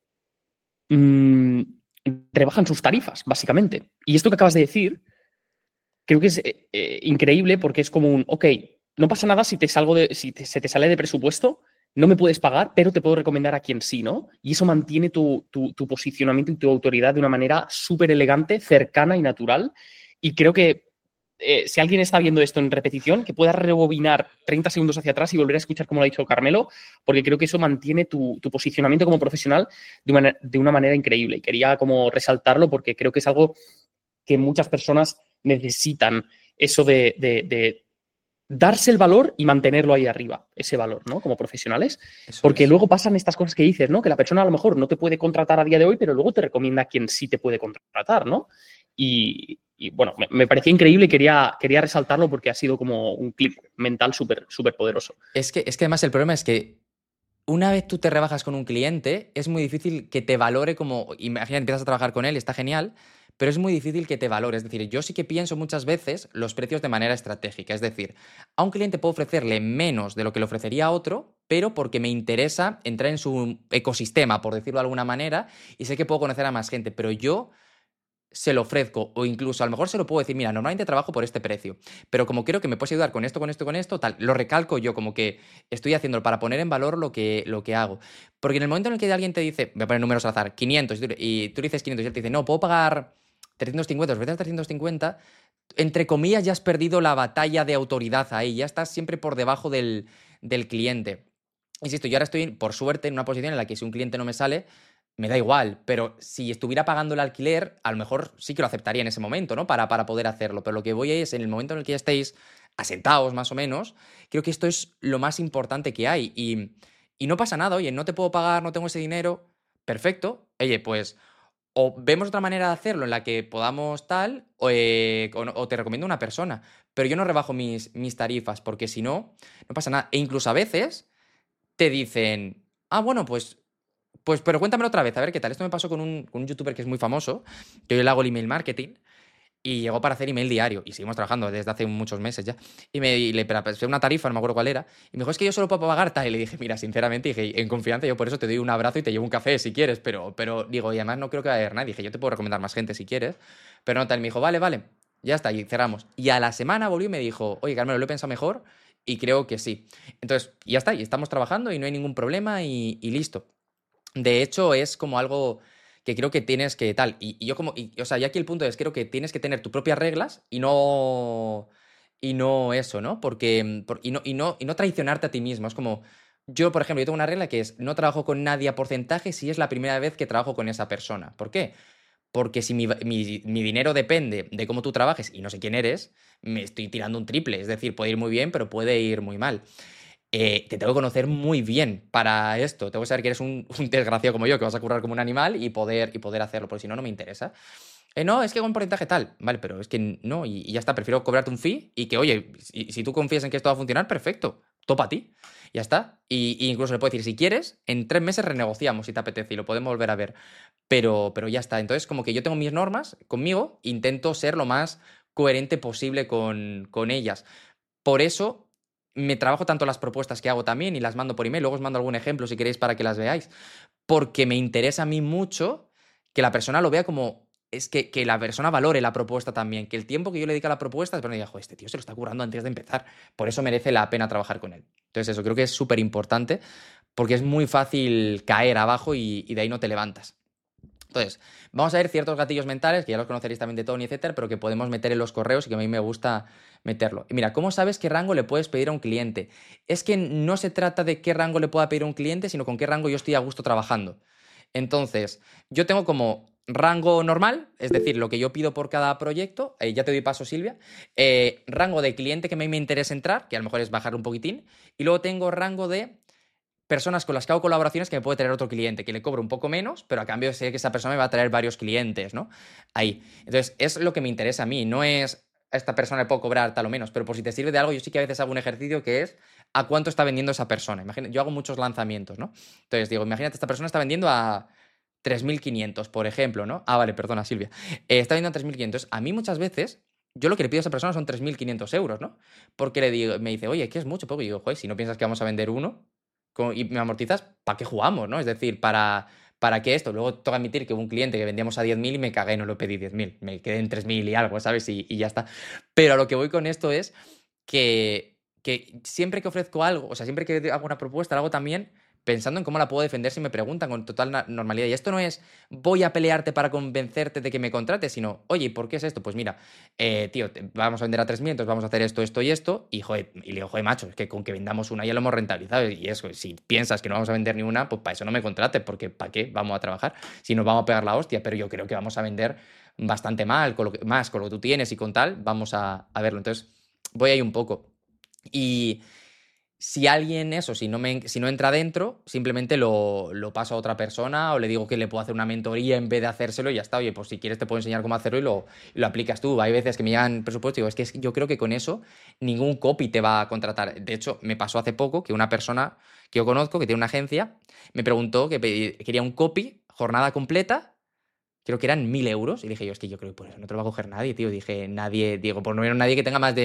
mm, rebajan sus tarifas, básicamente. Y esto que acabas de decir, creo que es increíble porque es como ok, no pasa nada si se te sale de presupuesto, no me puedes pagar, pero te puedo recomendar a quien sí, ¿no? Y eso mantiene tu posicionamiento y tu autoridad de una manera súper elegante, cercana y natural. Y creo que si alguien está viendo esto en repetición, que pueda rebobinar 30 segundos hacia atrás y volver a escuchar como lo ha dicho Carmelo, porque creo que eso mantiene tu posicionamiento como profesional de una manera increíble. Y quería como resaltarlo porque creo que es algo que muchas personas necesitan, eso de darse el valor y mantenerlo ahí arriba, ese valor, ¿no? Como profesionales. Eso Porque es. luego pasan estas cosas que dices, ¿no? Que la persona a lo mejor no te puede contratar a día de hoy, pero luego te recomienda a quien sí te puede contratar, ¿no? Y bueno, me parecía increíble y quería resaltarlo porque ha sido como un clip mental súper, súper poderoso. Es que además el problema es que una vez tú te rebajas con un cliente, es muy difícil que te valore como, imagina, empiezas a trabajar con él, está genial, pero es muy difícil que te valore. Es decir, yo sí que pienso muchas veces los precios de manera estratégica. Es decir, a un cliente puedo ofrecerle menos de lo que le ofrecería a otro, pero porque me interesa entrar en su ecosistema, por decirlo de alguna manera, y sé que puedo conocer a más gente, pero yo se lo ofrezco o incluso a lo mejor se lo puedo decir, mira, normalmente trabajo por este precio, pero como creo que me puedes ayudar con esto, con esto, con esto, tal, lo recalco yo como que estoy haciéndolo para poner en valor lo que hago. Porque en el momento en el que alguien te dice, voy a poner números al azar, 500, y tú le dices 500 y él te dice, no, puedo pagar 350, ofreces 350, entre comillas ya has perdido la batalla de autoridad ahí, ya estás siempre por debajo del cliente. Insisto, yo ahora estoy, por suerte, en una posición en la que si un cliente no me sale, me da igual, pero si estuviera pagando el alquiler, a lo mejor sí que lo aceptaría en ese momento, ¿no? Para poder hacerlo. Pero lo que voy es, en el momento en el que ya estéis asentados, más o menos, creo que esto es lo más importante que hay. Y no pasa nada, oye, no te puedo pagar, no tengo ese dinero. Perfecto. Oye, pues o vemos otra manera de hacerlo en la que podamos tal, o te recomiendo una persona. Pero yo no rebajo mis tarifas, porque si no, no pasa nada. E incluso a veces te dicen, ah, bueno, pues, pero cuéntamelo otra vez, a ver qué tal. Esto me pasó con un youtuber que es muy famoso, que yo le hago el email marketing, y llegó para hacer email diario, y seguimos trabajando desde hace muchos meses ya. Y le pasé una tarifa, no me acuerdo cuál era, y me dijo, es que yo solo puedo pagar tal. Y le dije, mira, sinceramente, dije, en confianza, yo por eso te doy un abrazo y te llevo un café si quieres, pero digo, y además no creo que vaya a haber nadie. Dije, yo te puedo recomendar más gente si quieres, pero no tal. Y me dijo, vale, vale, ya está, y cerramos. Y a la semana volvió y me dijo, oye, Carmelo, lo he pensado mejor, y creo que sí. Entonces, ya está, y estamos trabajando y no hay ningún problema y listo. De hecho, es como algo que creo que tienes que tal. Y yo como, o sea, y aquí el punto es, creo que tienes que tener tus propias reglas y no eso, ¿no? Porque, y no traicionarte a ti mismo. Es como, Yo, por ejemplo, yo tengo una regla que es no trabajo con nadie a porcentaje si es la primera vez que trabajo con esa persona. ¿Por qué? Porque si mi dinero depende de cómo tú trabajes y no sé quién eres, me estoy tirando un triple. Es decir, puede ir muy bien, pero puede ir muy mal. Te tengo que conocer muy bien para esto. Tengo que saber que eres un desgraciado como yo, que vas a currar como un animal y poder hacerlo, porque si no, no me interesa. No, es que con porcentaje tal. Vale, pero es que no, y ya está. Prefiero cobrarte un fee y que, oye, si tú confías en que esto va a funcionar, perfecto. Topa a ti. Ya está. Y incluso le puedo decir, si quieres, en 3 meses renegociamos si te apetece y lo podemos volver a ver. Pero ya está. Entonces, como que yo tengo mis normas conmigo, intento ser lo más coherente posible con ellas. Por eso me trabajo tanto las propuestas que hago también y las mando por email. Luego os mando algún ejemplo si queréis para que las veáis. Porque me interesa a mí mucho que la persona lo vea como. Es que la persona valore la propuesta también. Que el tiempo que yo le dedique a la propuesta es para que diga, joder, este tío se lo está currando antes de empezar. Por eso merece la pena trabajar con él. Entonces, eso creo que es súper importante porque es muy fácil caer abajo y de ahí no te levantas. Entonces, vamos a ver ciertos gatillos mentales, que ya los conoceréis también de Tony, etcétera, pero que podemos meter en los correos y que a mí me gusta meterlo. Y mira, ¿cómo sabes qué rango le puedes pedir a un cliente? Es que no se trata de qué rango le pueda pedir a un cliente, sino con qué rango yo estoy a gusto trabajando. Entonces, yo tengo como rango normal, es decir, lo que yo pido por cada proyecto, ya te doy paso, Silvia, rango de cliente que a mí me interesa entrar, que a lo mejor es bajar un poquitín, y luego tengo rango de personas con las que hago colaboraciones que me puede traer otro cliente, que le cobro un poco menos, pero a cambio sé que esa persona me va a traer varios clientes, ¿no? Ahí. Entonces, es lo que me interesa a mí, no es a esta persona le puedo cobrar tal o menos, pero por si te sirve de algo, yo sí que a veces hago un ejercicio que es a cuánto está vendiendo esa persona. Imagina, yo hago muchos lanzamientos, ¿no? Entonces digo, imagínate, esta persona está vendiendo a 3.500, por ejemplo, ¿no? Ah, vale, perdona, Silvia. Está vendiendo a 3.500. A mí muchas veces yo lo que le pido a esa persona son 3.500 euros, ¿no? Porque le digo, me dice, oye, ¿qué es mucho poco? Y digo, joder, si no piensas que vamos a vender uno, y me amortizas, ¿para qué jugamos, no? Es decir, ¿para qué esto? Luego tengo que admitir que hubo un cliente que vendíamos a 10.000 y me cagué, no lo pedí 10.000, me quedé en 3.000 y algo, ¿sabes? Y ya está. Pero a lo que voy con esto es que siempre que ofrezco algo, o sea, siempre que hago una propuesta, lo hago también pensando en cómo la puedo defender si me preguntan con total normalidad. Y esto no es voy a pelearte para convencerte de que me contrates, sino, oye, ¿por qué es esto? Pues mira, tío, vamos a vender a 3.000, entonces vamos a hacer esto, esto y esto. Y, joder, y le digo, joder, macho, es que con que vendamos una ya lo hemos rentabilizado. Y eso, si piensas que no vamos a vender ni una, pues para eso no me contrates, porque ¿para qué vamos a trabajar? Si nos vamos a pegar la hostia, pero yo creo que vamos a vender bastante mal, más con lo que tú tienes y con tal, vamos a verlo. Entonces, voy ahí un poco. Y si alguien, eso, si no entra dentro, simplemente lo paso a otra persona o le digo que le puedo hacer una mentoría en vez de hacérselo y ya está. Oye, pues si quieres te puedo enseñar cómo hacerlo y lo aplicas tú. Hay veces que me llegan presupuestos y digo, es que yo creo que con eso ningún copy te va a contratar. De hecho, me pasó hace poco que una persona que yo conozco, que tiene una agencia, me preguntó que quería un copy, jornada completa. Creo que eran 1.000 euros. Y dije yo, es que yo creo que por eso no te lo va a coger nadie, tío. Dije, nadie, digo, por no ver nadie que tenga más de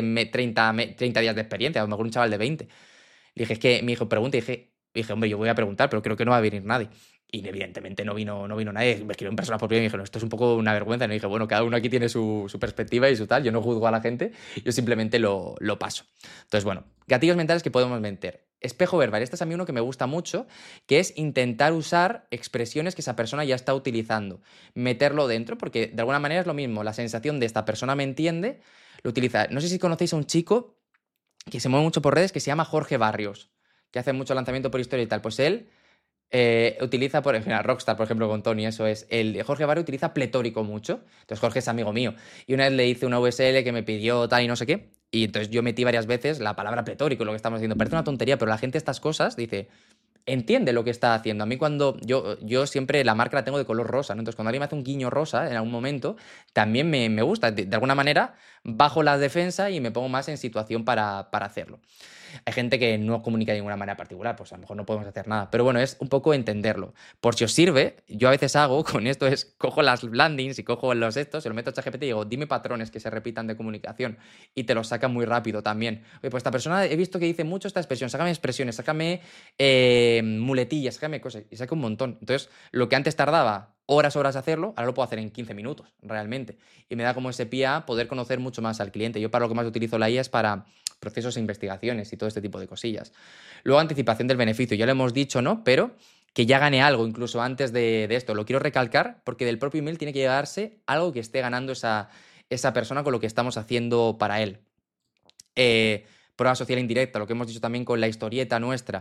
30 días de experiencia. A lo mejor un chaval de 20. Le dije, es que mi hijo pregunta y dije, hombre, yo voy a preguntar, pero creo que no va a venir nadie. Y evidentemente no vino nadie. Me escribió en persona por privado y me dijeron, esto es un poco una vergüenza. Y le dije, bueno, cada uno aquí tiene su perspectiva y su tal. Yo no juzgo a la gente, yo simplemente lo paso. Entonces, bueno, gatillos mentales que podemos meter. Espejo verbal. Este es a mí uno que me gusta mucho, que es intentar usar expresiones que esa persona ya está utilizando. Meterlo dentro, porque de alguna manera es lo mismo. La sensación de esta persona me entiende, lo utiliza. No sé si conocéis a un chico que se mueve mucho por redes, que se llama Jorge Barrios, que hace mucho lanzamiento por historia y tal. Pues él utiliza, por ejemplo, Rockstar, por ejemplo, con Tony, eso es. El Jorge Barrios utiliza pletórico mucho. Entonces Jorge es amigo mío. Y una vez le hice una USL que me pidió tal y no sé qué. Y entonces yo metí varias veces la palabra pletórico, lo que estamos diciendo. Parece una tontería, pero la gente estas cosas dice, entiende lo que está haciendo. A mí cuando yo siempre la marca la tengo de color rosa, ¿no? Entonces cuando alguien me hace un guiño rosa en algún momento, también me gusta. De alguna manera bajo la defensa y me pongo más en situación para hacerlo. Hay gente que no comunica de ninguna manera particular, pues a lo mejor no podemos hacer nada. Pero bueno, es un poco entenderlo. Por si os sirve, yo a veces hago con esto es, cojo las landings y cojo los estos, se lo meto a ChatGPT y digo, dime patrones que se repitan de comunicación y te los saca muy rápido también. Oye, pues esta persona he visto que dice mucho esta expresión, sácame expresiones, sácame muletillas, sácame cosas y saca un montón. Entonces, lo que antes tardaba horas hacerlo, ahora lo puedo hacer en 15 minutos, realmente. Y me da como ese pie a poder conocer mucho más al cliente. Yo para lo que más utilizo la IA es para procesos e investigaciones y todo este tipo de cosillas. Luego, anticipación del beneficio, ya lo hemos dicho, ¿no? Pero que ya gane algo incluso antes de esto. Lo quiero recalcar porque del propio email tiene que llevarse algo que esté ganando esa persona con lo que estamos haciendo para él. Prueba social indirecta, lo que hemos dicho también con la historieta nuestra.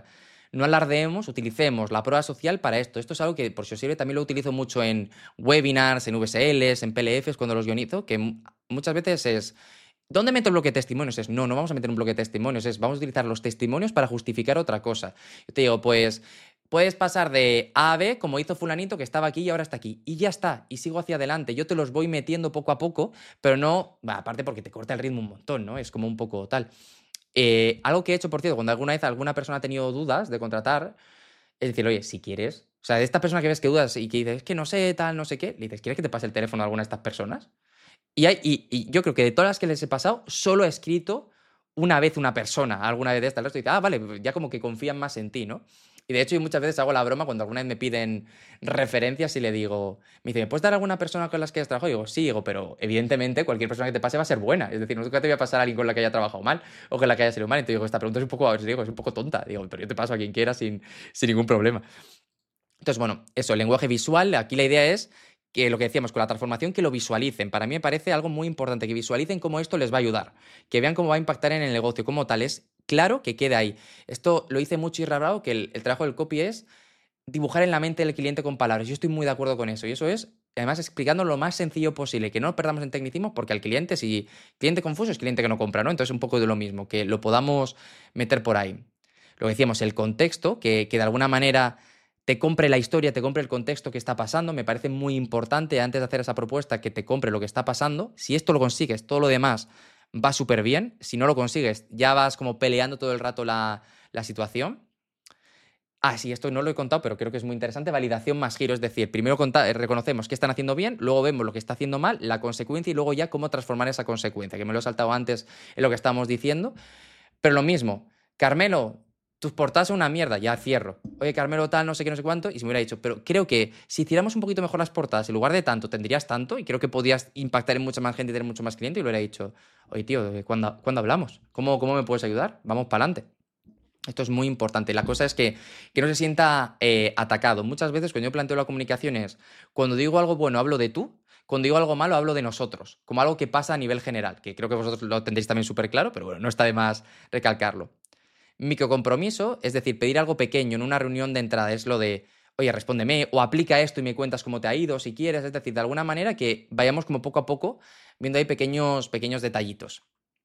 no alardeemos, utilicemos la prueba social para esto. Esto es algo que, por si os sirve, también lo utilizo mucho en webinars, en VSLs, en PLFs, cuando los guionizo, que muchas veces es... ¿Dónde meto el bloque de testimonios? No vamos a meter un bloque de testimonios, vamos a utilizar los testimonios para justificar otra cosa. Yo te digo, pues puedes pasar de A a B, como hizo fulanito que estaba aquí y ahora está aquí. Y ya está, y sigo hacia adelante. Yo te los voy metiendo poco a poco, pero no, aparte porque te corta el ritmo un montón, ¿no? Es como un poco tal. Algo que he hecho, por cierto, cuando alguna vez alguna persona ha tenido dudas de contratar, es decir, oye, si quieres, o sea, de esta persona que ves que dudas y que dices, es que no sé, tal, no sé qué, le dices, ¿quieres que te pase el teléfono a alguna de estas personas? Y yo creo que de todas las que les he pasado, solo he escrito una vez una persona, alguna vez de estas. El resto dice, vale, ya como que confían más en ti, ¿no? Y de hecho, yo muchas veces hago la broma cuando alguna vez me piden referencias y le digo, me dice, ¿me puedes dar alguna persona con las que hayas trabajado? Y digo, sí, digo, pero evidentemente cualquier persona que te pase va a ser buena. Es decir, nunca te voy a pasar a alguien con la que haya trabajado mal o con la que haya sido mal. Entonces digo, esta pregunta es un poco, digo, es un poco tonta. Digo, pero yo te paso a quien quiera sin ningún problema. Entonces, bueno, eso, el lenguaje visual, aquí la idea es que lo que decíamos con la transformación, que lo visualicen. Para mí me parece algo muy importante, que visualicen cómo esto les va a ayudar, que vean cómo va a impactar en el negocio, como tal. Es claro que quede ahí. Esto lo dice mucho Isra Bravo, que el trabajo del copy es dibujar en la mente del cliente con palabras. Yo estoy muy de acuerdo con eso. Y eso es, además, explicando lo más sencillo posible, que no nos perdamos en tecnicismo, porque al cliente, si cliente confuso, es cliente que no compra, ¿no? Entonces, un poco de lo mismo, que lo podamos meter por ahí. Lo que decíamos, el contexto, que de alguna manera te compre la historia, te compre el contexto que está pasando, me parece muy importante antes de hacer esa propuesta que te compre lo que está pasando. Si esto lo consigues, todo lo demás va súper bien. Si no lo consigues, ya vas como peleando todo el rato la situación. Sí, esto no lo he contado, pero creo que es muy interesante. Validación más giro, es decir, primero reconocemos qué están haciendo bien, luego vemos lo que está haciendo mal, la consecuencia y luego ya cómo transformar esa consecuencia, que me lo he saltado antes en lo que estábamos diciendo. Pero lo mismo, Carmelo, tus portadas son una mierda, ya cierro. Oye, Carmelo, tal, no sé qué, no sé cuánto, y se me hubiera dicho, pero creo que si hiciéramos un poquito mejor las portadas, en lugar de tanto, tendrías tanto, y creo que podías impactar en mucha más gente y tener mucho más cliente, y le hubiera dicho, oye, tío, ¿cuándo hablamos? ¿Cómo me puedes ayudar? Vamos para adelante. Esto es muy importante. La cosa es que no se sienta atacado. Muchas veces cuando yo planteo la comunicación es, cuando digo algo bueno hablo de tú, cuando digo algo malo hablo de nosotros, como algo que pasa a nivel general, que creo que vosotros lo tendréis también súper claro, pero bueno, no está de más recalcarlo. Microcompromiso, es decir, pedir algo pequeño en una reunión de entrada, es lo de, oye, respóndeme, o aplica esto y me cuentas cómo te ha ido, si quieres, es decir, de alguna manera que vayamos como poco a poco viendo ahí pequeños detallitos.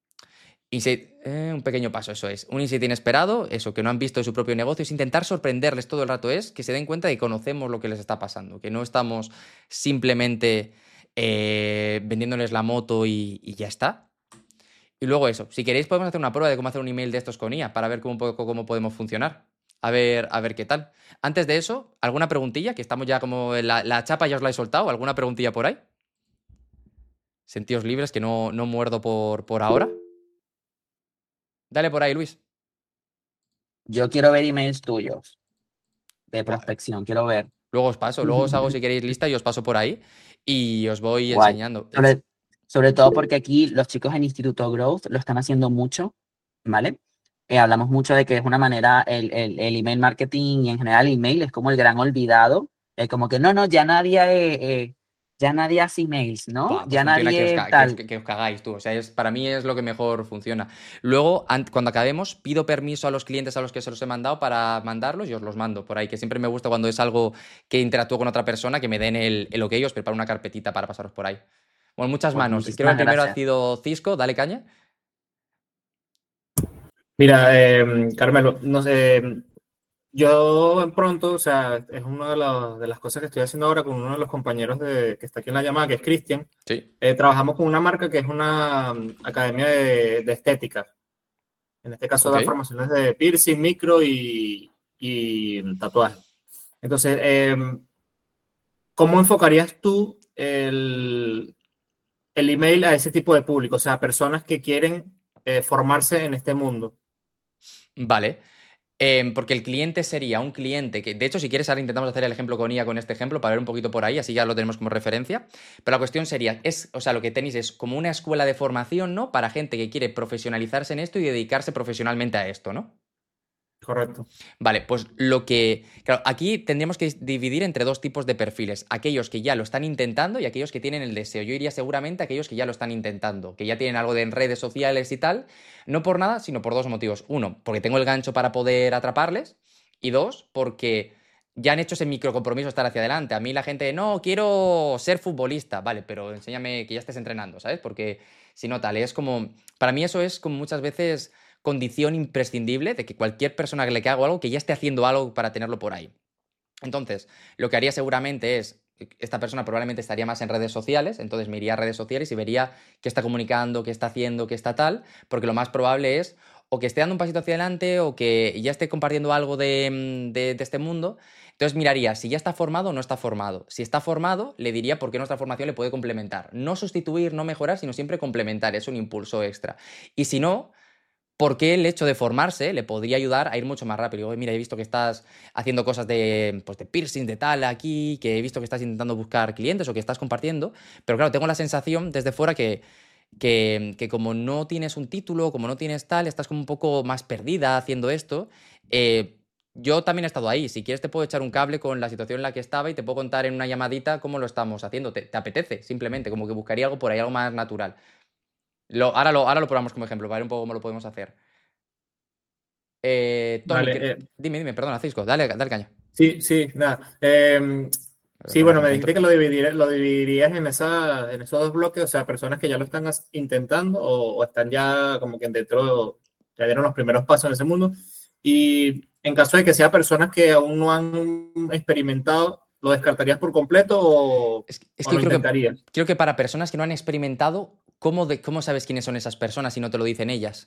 Un pequeño paso, eso es. Un insight inesperado, eso, que no han visto de su propio negocio, es intentar sorprenderles todo el rato, es que se den cuenta de que conocemos lo que les está pasando, que no estamos simplemente vendiéndoles la moto y ya está. Y luego eso, si queréis podemos hacer una prueba de cómo hacer un email de estos con IA para ver cómo podemos funcionar. A ver qué tal. Antes de eso, ¿alguna preguntilla? Que estamos ya como la chapa ya os la he soltado. ¿Alguna preguntilla por ahí? Sentíos libres, que no muerdo por ahora. Dale por ahí, Luis. Yo quiero ver emails tuyos de Buah, prospección, quiero ver. luego os paso, luego os hago si queréis lista y os paso por ahí y os voy Guay. enseñando. Sobre todo porque aquí los chicos en Instituto Growth lo están haciendo mucho, ¿vale? Hablamos mucho de que es una manera, el email marketing y en general el email es como el gran olvidado, como que no, ya nadie hace emails, ¿no? Buah, pues Ya funciona nadie tal. que os cagáis tú. O sea, para mí es lo que mejor funciona. Luego, cuando acabemos, pido permiso a los clientes a los que se los he mandado para mandarlos y os los mando por ahí, que siempre me gusta cuando es algo que interactúo con otra persona, que me den el ok, os preparo una carpetita para pasaros por ahí. Bueno, muchas Pues manos. Creo que el muchísimas primero ha gracias. sido Cisco, dale caña. Mira, Carmelo, no sé, yo pronto, o sea, es una de las cosas que estoy haciendo ahora con uno de los compañeros que está aquí en la llamada, que es Cristian. Sí. Trabajamos con una marca que es una academia de estética. En este caso Ok. da formaciones de piercing, micro y tatuaje. Entonces, ¿cómo enfocarías tú el email a ese tipo de público? O sea, personas que quieren formarse en este mundo. Vale. Porque el cliente sería un cliente que, de hecho, si quieres, ahora intentamos hacer el ejemplo con IA con este ejemplo para ver un poquito por ahí, así ya lo tenemos como referencia. Pero la cuestión sería, o sea, lo que tenéis es como una escuela de formación, ¿no? Para gente que quiere profesionalizarse en esto y dedicarse profesionalmente a esto, ¿no? Correcto. Vale, pues claro, aquí tendríamos que dividir entre dos tipos de perfiles. Aquellos que ya lo están intentando y aquellos que tienen el deseo. Yo iría seguramente a aquellos que ya lo están intentando, que ya tienen algo de en redes sociales y tal. No por nada, sino por dos motivos. Uno, porque tengo el gancho para poder atraparles. Y dos, porque ya han hecho ese microcompromiso estar hacia adelante. A mí la gente, no, quiero ser futbolista. Vale, pero enséñame que ya estés entrenando, ¿sabes? Porque si no, tal, es como... Para mí eso es como muchas veces condición imprescindible de que cualquier persona que le haga algo, que ya esté haciendo algo para tenerlo por ahí. Entonces, lo que haría seguramente es, esta persona probablemente estaría más en redes sociales, entonces me iría a redes sociales y vería qué está comunicando, qué está haciendo, qué está tal, porque lo más probable es o que esté dando un pasito hacia adelante o que ya esté compartiendo algo de este mundo. Entonces miraría si ya está formado o no está formado. Si está formado, le diría por qué nuestra formación le puede complementar. No sustituir, no mejorar, sino siempre complementar, es un impulso extra. Y si no, porque el hecho de formarse le podría ayudar a ir mucho más rápido. Digo, mira, he visto que estás haciendo cosas pues, de piercing, de tal, aquí, que he visto que estás intentando buscar clientes o que estás compartiendo, pero claro, tengo la sensación desde fuera que como no tienes un título, como no tienes tal, estás como un poco más perdida haciendo esto. Yo también he estado ahí. Si quieres te puedo echar un cable con la situación en la que estaba y te puedo contar en una llamadita cómo lo estamos haciendo. ¿Te apetece? Simplemente, como que buscaría algo por ahí, algo más natural. Ahora lo probamos como ejemplo, para ver un poco cómo lo podemos hacer. Tony, Vale, dime, perdona, Cisco, dale caña. sí, nada. Sí, bueno, me dijiste que lo dividirías en esos dos bloques, o sea, personas que ya lo están intentando o están ya como que dentro, ya dieron los primeros pasos en ese mundo. Y en caso de que sea personas que aún no han experimentado, ¿lo descartarías por completo o, Es o que lo intentarías? creo que para personas que no han experimentado, ¿cómo sabes quiénes son esas personas si no te lo dicen ellas?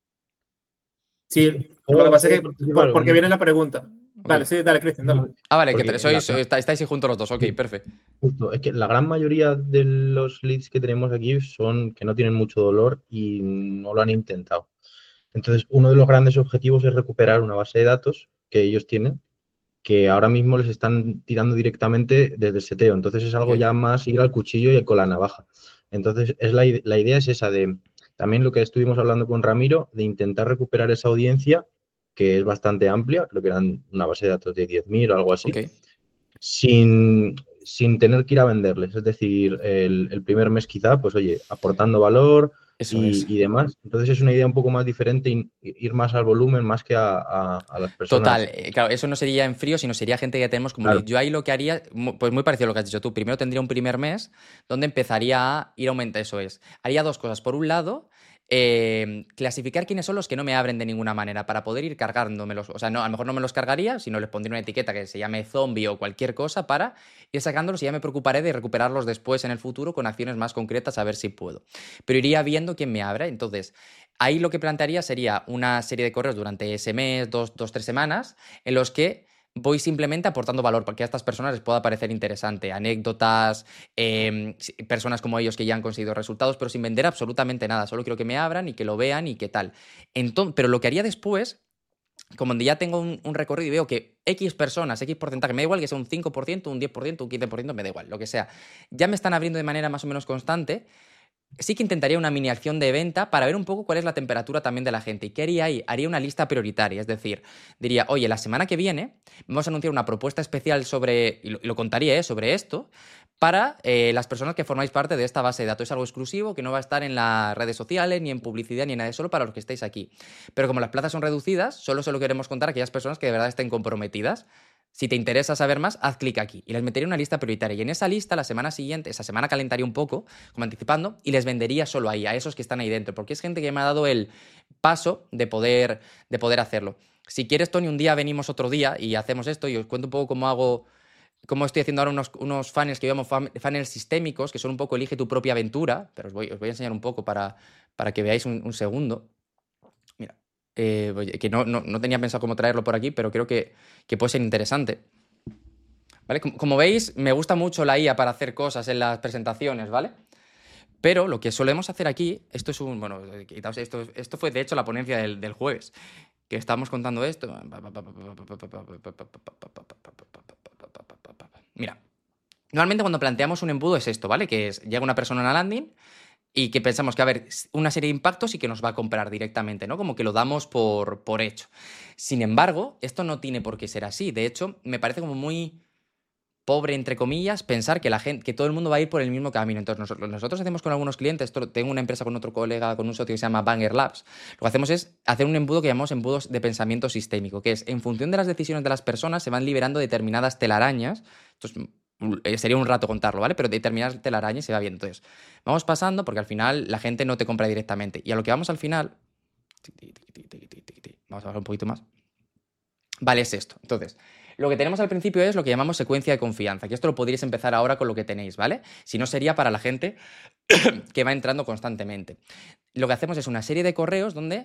Sí, lo que ¿Puedo pasa es que, participar? porque viene la pregunta. Dale, Ok. sí, dale, Cristian, dale. Ah, vale, Porque estáis ahí juntos los dos, ok, perfecto. justo, es que la gran mayoría de los leads que tenemos aquí son que no tienen mucho dolor y no lo han intentado. Entonces, uno de los grandes objetivos es recuperar una base de datos que ellos tienen, que ahora mismo les están tirando directamente desde el seteo. Entonces, es algo Ok. ya más ir al cuchillo y con la navaja. Entonces, la idea es esa de, también lo que estuvimos hablando con Ramiro, de intentar recuperar esa audiencia, que es bastante amplia, creo que eran una base de datos de 10.000 o algo así, Ok. sin tener que ir a venderles. Es decir, el primer mes quizá, pues oye, aportando valor Eso es. y demás. Entonces es una idea un poco más diferente, ir más al volumen más que a las Total, personas. claro, eso no sería en frío, sino sería gente que ya tenemos como lead. Claro, Yo ahí lo que haría, pues muy parecido a lo que has dicho tú. Primero tendría un primer mes donde empezaría a ir aumentando. Eso es. Haría dos cosas. Por un lado, clasificar quiénes son los que no me abren de ninguna manera para poder ir cargándomelos. O sea, no, a lo mejor no me los cargaría, sino les pondría una etiqueta que se llame zombie o cualquier cosa para ir sacándolos y ya me preocuparé de recuperarlos después en el futuro con acciones más concretas a ver si puedo. Pero iría viendo quién me abra. Entonces, ahí lo que plantearía sería una serie de correos durante ese mes, dos, 3 semanas, en los que voy simplemente aportando valor para que a estas personas les pueda parecer interesante. Anécdotas, personas como ellos que ya han conseguido resultados, pero sin vender absolutamente nada. Solo quiero que me abran y que lo vean y qué tal. Pero lo que haría después, como ya tengo un recorrido y veo que X personas, X porcentaje, me da igual que sea un 5%, un 10%, un 15%, me da igual, lo que sea, ya me están abriendo de manera más o menos constante. Sí que intentaría una mini acción de venta para ver un poco cuál es la temperatura también de la gente. ¿Y qué haría ahí? Haría una lista prioritaria, es decir, diría, oye, la semana que viene vamos a anunciar una propuesta especial sobre, y lo contaría, sobre esto, para las personas que formáis parte de esta base de datos. Es algo exclusivo que no va a estar en las redes sociales, ni en publicidad, ni en nada, solo para los que estéis aquí. Pero como las plazas son reducidas, solo se lo queremos contar a aquellas personas que de verdad estén comprometidas. Si te interesa saber más, haz clic aquí y les metería una lista prioritaria. Y en esa lista, la semana siguiente, esa semana calentaría un poco, como anticipando, y les vendería solo ahí, a esos que están ahí dentro, porque es gente que me ha dado el paso de poder hacerlo. Si quieres, Tony, un día venimos otro día y hacemos esto y os cuento un poco cómo estoy haciendo ahora unos funnels que llamo funnels sistémicos, que son un poco elige tu propia aventura, pero os voy a enseñar un poco para que veáis un segundo. Mira, que no tenía pensado cómo traerlo por aquí, pero creo que puede ser interesante. ¿Vale? Como veis, me gusta mucho la IA para hacer cosas en las presentaciones, ¿vale? Pero lo que solemos hacer aquí, esto es bueno, quitaos esto fue de hecho la ponencia del jueves, que estábamos contando esto. Mira, normalmente cuando planteamos un embudo es esto, ¿vale? Que es, llega una persona a una landing y que pensamos que va a haber una serie de impactos y que nos va a comprar directamente, ¿no? Como que lo damos por hecho. Sin embargo, esto no tiene por qué ser así. De hecho, me parece como muy pobre, entre comillas, pensar que la gente, que todo el mundo va a ir por el mismo camino. Entonces, nosotros hacemos con algunos clientes, tengo una empresa con otro colega, con un socio que se llama Banger Labs, lo que hacemos es hacer un embudo que llamamos embudos de pensamiento sistémico, que es, en función de las decisiones de las personas, se van liberando determinadas telarañas. Entonces, sería un rato contarlo, ¿vale? Pero determinadas telarañas se va viendo. Entonces, vamos pasando porque al final la gente no te compra directamente. Y a lo que vamos al final... Vamos a bajar un poquito más. Vale, es esto. Entonces, lo que tenemos al principio es lo que llamamos secuencia de confianza, que esto lo podríais empezar ahora con lo que tenéis, ¿vale? Si no, sería para la gente que va entrando constantemente. Lo que hacemos es una serie de correos donde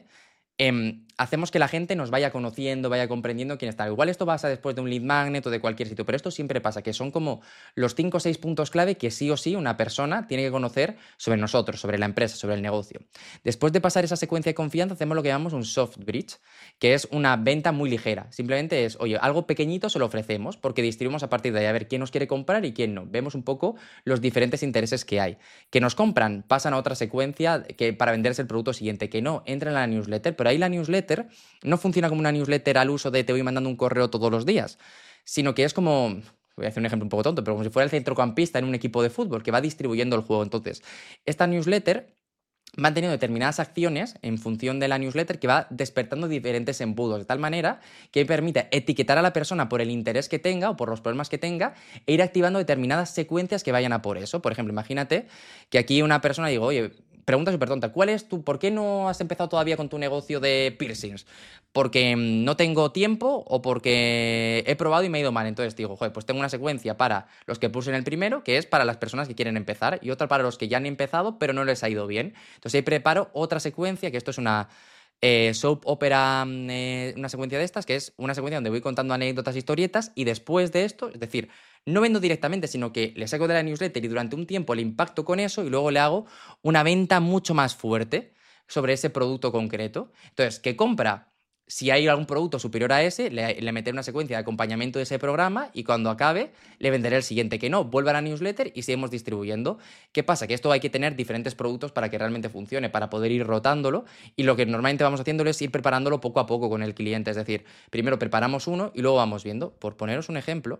hacemos que la gente nos vaya conociendo, vaya comprendiendo quién está. Igual esto pasa después de un lead magnet o de cualquier sitio, pero esto siempre pasa, que son como los 5 o 6 puntos clave que sí o sí una persona tiene que conocer sobre nosotros, sobre la empresa, sobre el negocio. Después de pasar esa secuencia de confianza, hacemos lo que llamamos un soft bridge, que es una venta muy ligera. Simplemente es, oye, algo pequeñito se lo ofrecemos porque distribuimos a partir de ahí a ver quién nos quiere comprar y quién no. Vemos un poco los diferentes intereses que hay. Que nos compran, pasan a otra secuencia que para venderse el producto siguiente. Que no, entran en la newsletter, pero ahí la newsletter no funciona como una newsletter al uso de te voy mandando un correo todos los días, sino que es como, voy a hacer un ejemplo un poco tonto, pero como si fuera el centrocampista en un equipo de fútbol que va distribuyendo el juego. Entonces, esta newsletter van teniendo determinadas acciones en función de la newsletter que va despertando diferentes embudos, de tal manera que permite etiquetar a la persona por el interés que tenga o por los problemas que tenga e ir activando determinadas secuencias que vayan a por eso. Por ejemplo, imagínate que aquí una persona digo, oye, pregunta súper tonta, ¿por qué no has empezado todavía con tu negocio de piercings? ¿Porque no tengo tiempo o porque he probado y me ha ido mal? Entonces digo, joder, pues tengo una secuencia para los que puse en el primero, que es para las personas que quieren empezar, y otra para los que ya han empezado pero no les ha ido bien. Entonces ahí preparo otra secuencia, que esto es una soap opera, una secuencia de estas, que es una secuencia donde voy contando anécdotas, historietas, y después de esto, es decir, no vendo directamente, sino que le saco de la newsletter y durante un tiempo le impacto con eso y luego le hago una venta mucho más fuerte sobre ese producto concreto. Entonces, ¿qué compra? Si hay algún producto superior a ese, le meteré una secuencia de acompañamiento de ese programa y cuando acabe le venderé el siguiente. Que no, vuelve a la newsletter y seguimos distribuyendo. ¿Qué pasa? Que esto hay que tener diferentes productos para que realmente funcione, para poder ir rotándolo, y lo que normalmente vamos haciéndolo es ir preparándolo poco a poco con el cliente. Es decir, primero preparamos uno y luego vamos viendo. Por poneros un ejemplo,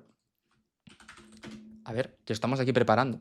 a ver, que estamos aquí preparando.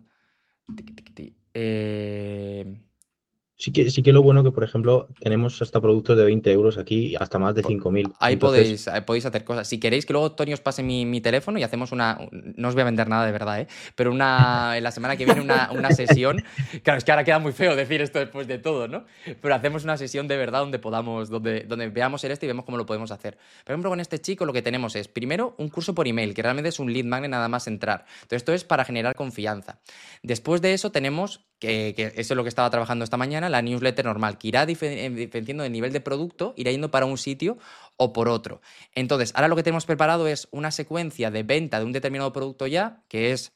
Sí que lo bueno que, por ejemplo, tenemos hasta productos de 20 euros aquí y hasta más de 5.000. Ahí Entonces, podéis hacer cosas. Si queréis que luego Tony os pase mi teléfono y hacemos no os voy a vender nada de verdad, ¿eh? Pero en la semana que viene una sesión. Claro, es que ahora queda muy feo decir esto después de todo, ¿no? Pero hacemos una sesión de verdad donde veamos el y vemos cómo lo podemos hacer. Por ejemplo, con este chico lo que tenemos es, primero, un curso por email, que realmente es un lead magnet nada más entrar. Entonces, esto es para generar confianza. Después de eso tenemos, que eso es lo que estaba trabajando esta mañana, la newsletter normal, que irá diferenciando de nivel de producto, irá yendo para un sitio o por otro. Entonces, ahora lo que tenemos preparado es una secuencia de venta de un determinado producto ya, que es...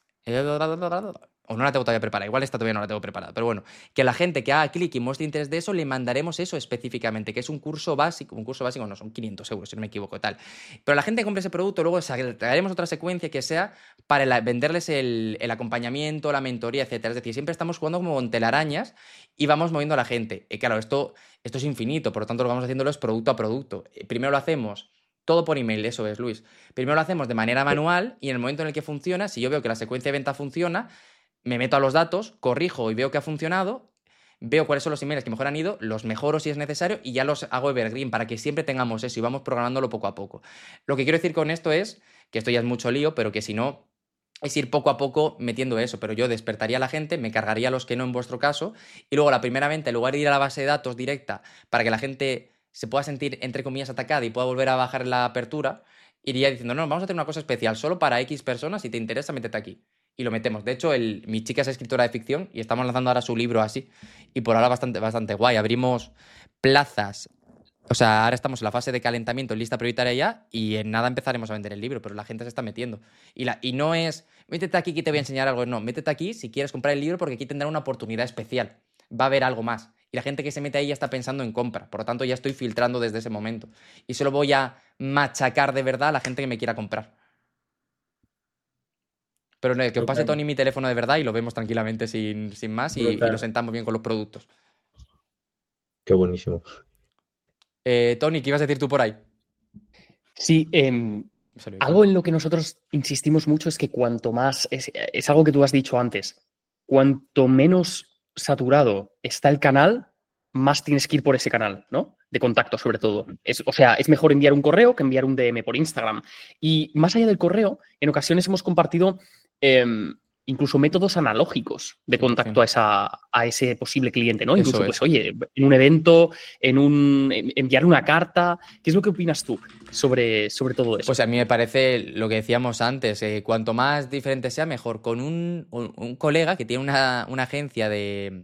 O no la tengo todavía preparada, igual esta todavía no la tengo preparada, pero bueno, que la gente que haga clic y muestre interés de eso, le mandaremos eso específicamente, que es un curso básico no, son 500 euros, si no me equivoco, tal. Pero la gente que compre ese producto, luego traeremos otra secuencia que sea para venderles el acompañamiento, la mentoría, etcétera. Es decir, siempre estamos jugando como con telarañas y vamos moviendo a la gente. Y claro, esto es infinito, por lo tanto lo vamos haciéndolo es producto a producto. Primero lo hacemos todo por email, eso es, Luis. Primero lo hacemos de manera manual y en el momento en el que funciona, si yo veo que la secuencia de venta funciona, me meto a los datos, corrijo y veo que ha funcionado, veo cuáles son los emails que mejor han ido, los mejoro si es necesario y ya los hago evergreen para que siempre tengamos eso y vamos programándolo poco a poco. Lo que quiero decir con esto es, que esto ya es mucho lío, pero que si no, es ir poco a poco metiendo eso, pero yo despertaría a la gente, me cargaría a los que no en vuestro caso, y luego la primera venta, en lugar de ir a la base de datos directa para que la gente se pueda sentir, entre comillas, atacada y pueda volver a bajar la apertura, iría diciendo, no, vamos a hacer una cosa especial, solo para X personas, si te interesa, métete aquí. Y lo metemos. De hecho, mi chica es escritora de ficción y estamos lanzando ahora su libro así. Y por ahora bastante guay. Abrimos plazas. O sea, ahora estamos en la fase de calentamiento, en lista prioritaria ya, y en nada empezaremos a vender el libro, pero la gente se está metiendo. Y no es, métete aquí que te voy a enseñar algo. No, métete aquí si quieres comprar el libro porque aquí tendrá una oportunidad especial. Va a haber algo más. Y la gente que se mete ahí ya está pensando en compra. Por lo tanto, ya estoy filtrando desde ese momento. Y solo voy a machacar de verdad a la gente que me quiera comprar. Pero no, que os pase Tony mi teléfono de verdad y lo vemos tranquilamente sin más y lo sentamos bien con los productos. Qué buenísimo. Tony, ¿qué ibas a decir tú por ahí? Sí, Se lo Algo en lo que nosotros insistimos mucho es que cuanto más, es algo que tú has dicho antes, cuanto menos saturado está el canal, más tienes que ir por ese canal, ¿no? De contacto, sobre todo. O sea, es mejor enviar un correo que enviar un DM por Instagram. Y más allá del correo, en ocasiones hemos compartido incluso métodos analógicos de 100%. contacto a ese posible cliente, ¿no? Eso Incluso, es. pues, oye, en un evento, enviar una carta. ¿Qué es lo que opinas tú sobre todo eso? Pues a mí me parece lo que decíamos antes, cuanto más diferente sea, mejor. Con un colega que tiene una agencia de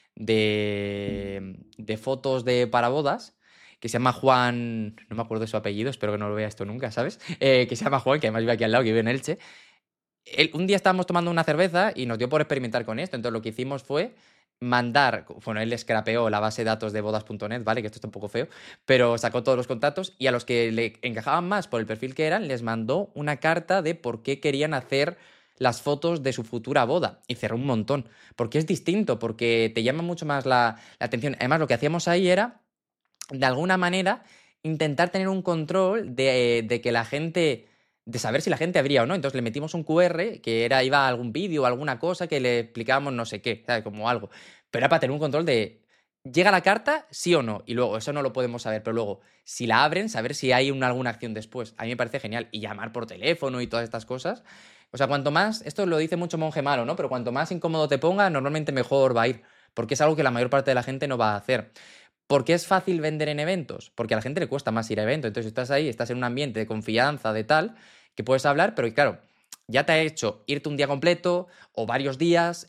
fotos para bodas, que se llama Juan, no me acuerdo de su apellido, espero que no lo vea esto nunca, ¿sabes? Que se llama Juan, que además vive aquí al lado, que vive en Elche. Un día estábamos tomando una cerveza y nos dio por experimentar con esto. Entonces lo que hicimos fue mandar, bueno, él scrapeó la base de datos de bodas.net, ¿vale? Que esto está un poco feo, pero sacó todos los contactos y a los que le encajaban más por el perfil que eran, les mandó una carta de por qué querían hacer las fotos de su futura boda. Y cerró un montón, porque es distinto, porque te llama mucho más la atención. Además, lo que hacíamos ahí era, de alguna manera, intentar tener un control de que la gente, de saber si la gente abría o no. Entonces le metimos un QR que iba a algún vídeo o alguna cosa que le explicábamos no sé qué, ¿sabes? Como algo. Pero era para tener un control de, ¿llega la carta? Sí o no. Y luego, eso no lo podemos saber, pero luego, si la abren, saber si hay alguna acción después. A mí me parece genial. Y llamar por teléfono y todas estas cosas. O sea, cuanto más, esto lo dice mucho Monje Malo, ¿no? Pero cuanto más incómodo te ponga, normalmente mejor va a ir. Porque es algo que la mayor parte de la gente no va a hacer. ¿Por qué es fácil vender en eventos? Porque a la gente le cuesta más ir a eventos. Entonces estás ahí, estás en un ambiente de confianza, de tal, que puedes hablar, pero claro, ya te ha hecho irte un día completo o varios días,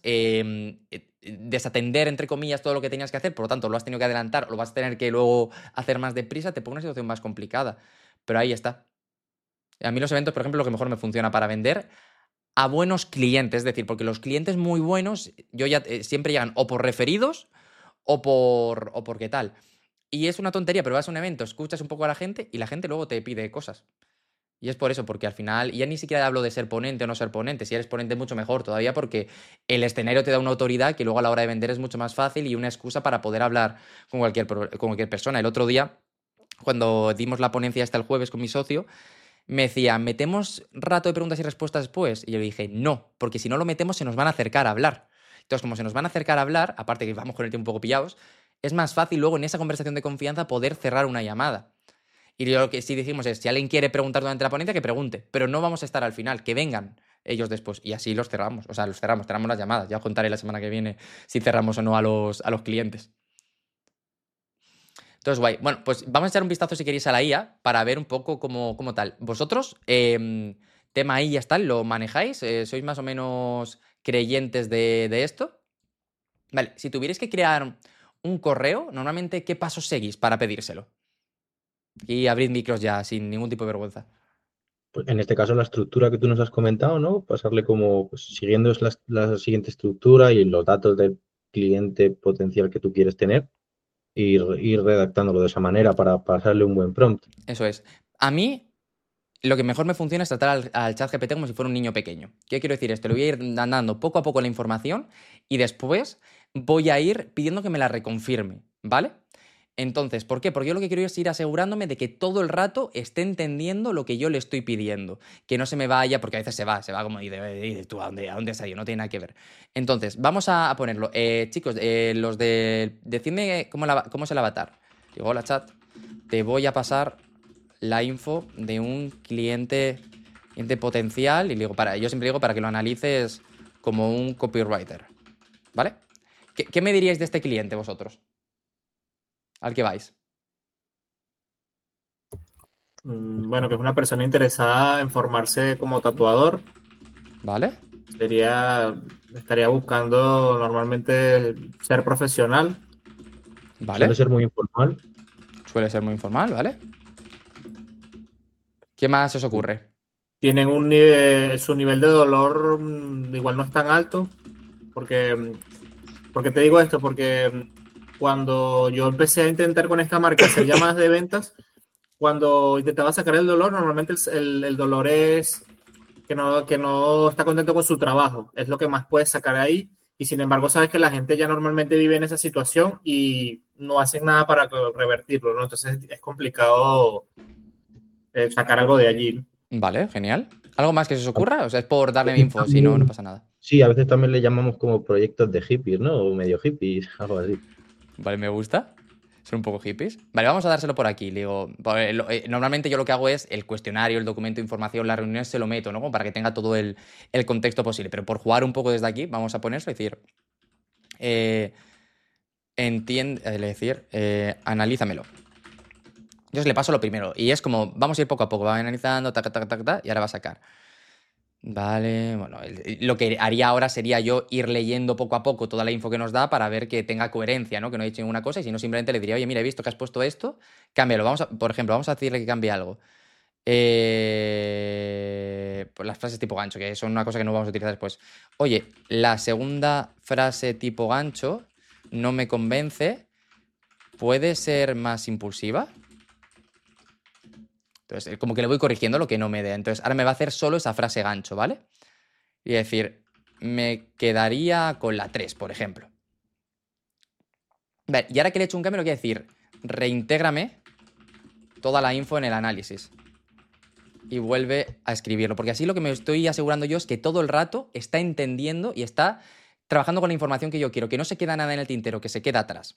desatender, entre comillas, todo lo que tenías que hacer, por lo tanto, lo has tenido que adelantar o lo vas a tener que luego hacer más deprisa, te pone una situación más complicada. Pero ahí está. A mí los eventos, por ejemplo, lo que mejor me funciona para vender a buenos clientes, es decir, porque los clientes muy buenos, yo ya siempre llegan o por referidos o por qué tal. Y es una tontería, pero vas a un evento, escuchas un poco a la gente y la gente luego te pide cosas. Y es por eso, porque al final, y ya ni siquiera hablo de ser ponente o no ser ponente, si eres ponente mucho mejor todavía, porque el escenario te da una autoridad que luego a la hora de vender es mucho más fácil y una excusa para poder hablar con cualquier persona. El otro día, cuando dimos la ponencia hasta el jueves con mi socio, me decía, ¿metemos rato de preguntas y respuestas después? Y yo le dije, no, porque si no lo metemos se nos van a acercar a hablar. Entonces, como se nos van a acercar a hablar, aparte que vamos con el tiempo un poco pillados, es más fácil luego en esa conversación de confianza poder cerrar una llamada. Y lo que sí decimos es, si alguien quiere preguntar durante la ponencia, que pregunte, pero no vamos a estar al final, que vengan ellos después. Y así los cerramos, o sea, cerramos las llamadas. Ya os contaré la semana que viene si cerramos o no a los clientes. Entonces, guay. Bueno, pues vamos a echar un vistazo si queréis a la IA para ver un poco cómo tal. ¿Vosotros, tema IA tal, lo manejáis? ¿Sois más o menos creyentes de esto? Vale, si tuvierais que crear un correo, normalmente, ¿qué pasos seguís para pedírselo? Y abrid micros ya, sin ningún tipo de vergüenza. Pues en este caso, la estructura que tú nos has comentado, ¿no? Pasarle como, pues, siguiendo la siguiente estructura y los datos del cliente potencial que tú quieres tener, ir redactándolo de esa manera para pasarle un buen prompt. Eso es. A mí, lo que mejor me funciona es tratar al chat GPT como si fuera un niño pequeño. ¿Qué quiero decir esto? Le voy a ir dando poco a poco la información y después voy a ir pidiendo que me la reconfirme, ¿vale? Entonces, ¿por qué? Porque yo lo que quiero es ir asegurándome de que todo el rato esté entendiendo lo que yo le estoy pidiendo. Que no se me vaya, porque a veces se va como, y tú, ¿a dónde has ido? No tiene nada que ver. Entonces, vamos a ponerlo. Chicos, los de... Decidme cómo es el avatar. Digo, hola chat, te voy a pasar la info de un cliente potencial y yo siempre digo para que lo analices como un copywriter, ¿vale? ¿Qué me diríais de este cliente vosotros? ¿Al que vais? Bueno, que es una persona interesada en formarse como tatuador. ¿Vale? Estaría buscando normalmente ser profesional. ¿Vale? Suele ser muy informal. Suele ser muy informal, ¿vale? ¿Qué más os ocurre? Tienen su nivel de dolor igual no es tan alto. Porque te digo esto, porque cuando yo empecé a intentar con esta marca hacer llamadas de ventas, cuando intentaba sacar el dolor, normalmente el dolor es que no está contento con su trabajo. Es lo que más puedes sacar ahí. Y sin embargo, sabes que la gente ya normalmente vive en esa situación y no hacen nada para revertirlo, ¿no? Entonces es complicado sacar algo de allí. Vale, genial. ¿Algo más que se os ocurra? O sea, es por darle info, si no, no pasa nada. Sí, a veces también le llamamos como proyectos de hippies, ¿no? O medio hippies, algo así. Vale, me gusta. Son un poco hippies. Vale, vamos a dárselo por aquí. Le digo, normalmente yo lo que hago es el cuestionario, el documento de información, las reuniones se lo meto, ¿no? Como para que tenga todo el contexto posible. Pero por jugar un poco desde aquí, vamos a ponerlo y decir, analízamelo. Yo le paso lo primero. Y es como, vamos a ir poco a poco, va analizando, tac, tac, tac, tac, y ahora va a sacar. Vale, bueno, lo que haría ahora sería yo ir leyendo poco a poco toda la info que nos da para ver que tenga coherencia, ¿no? Que no he dicho ninguna cosa y si no simplemente le diría, oye, mira, he visto que has puesto esto, cámbialo. Por ejemplo, vamos a decirle que cambie algo. Pues las frases tipo gancho, que son una cosa que no vamos a utilizar después. Oye, la segunda frase tipo gancho no me convence. ¿Puede ser más impulsiva? Entonces, como que le voy corrigiendo lo que no me dé. Entonces, ahora me va a hacer solo esa frase gancho, ¿vale? Y decir, me quedaría con la 3, por ejemplo. Vale, y ahora que le he hecho un cambio, lo quiero decir, reintégrame toda la info en el análisis. Y vuelve a escribirlo. Porque así lo que me estoy asegurando yo es que todo el rato está entendiendo y está trabajando con la información que yo quiero. Que no se queda nada en el tintero, que se queda atrás.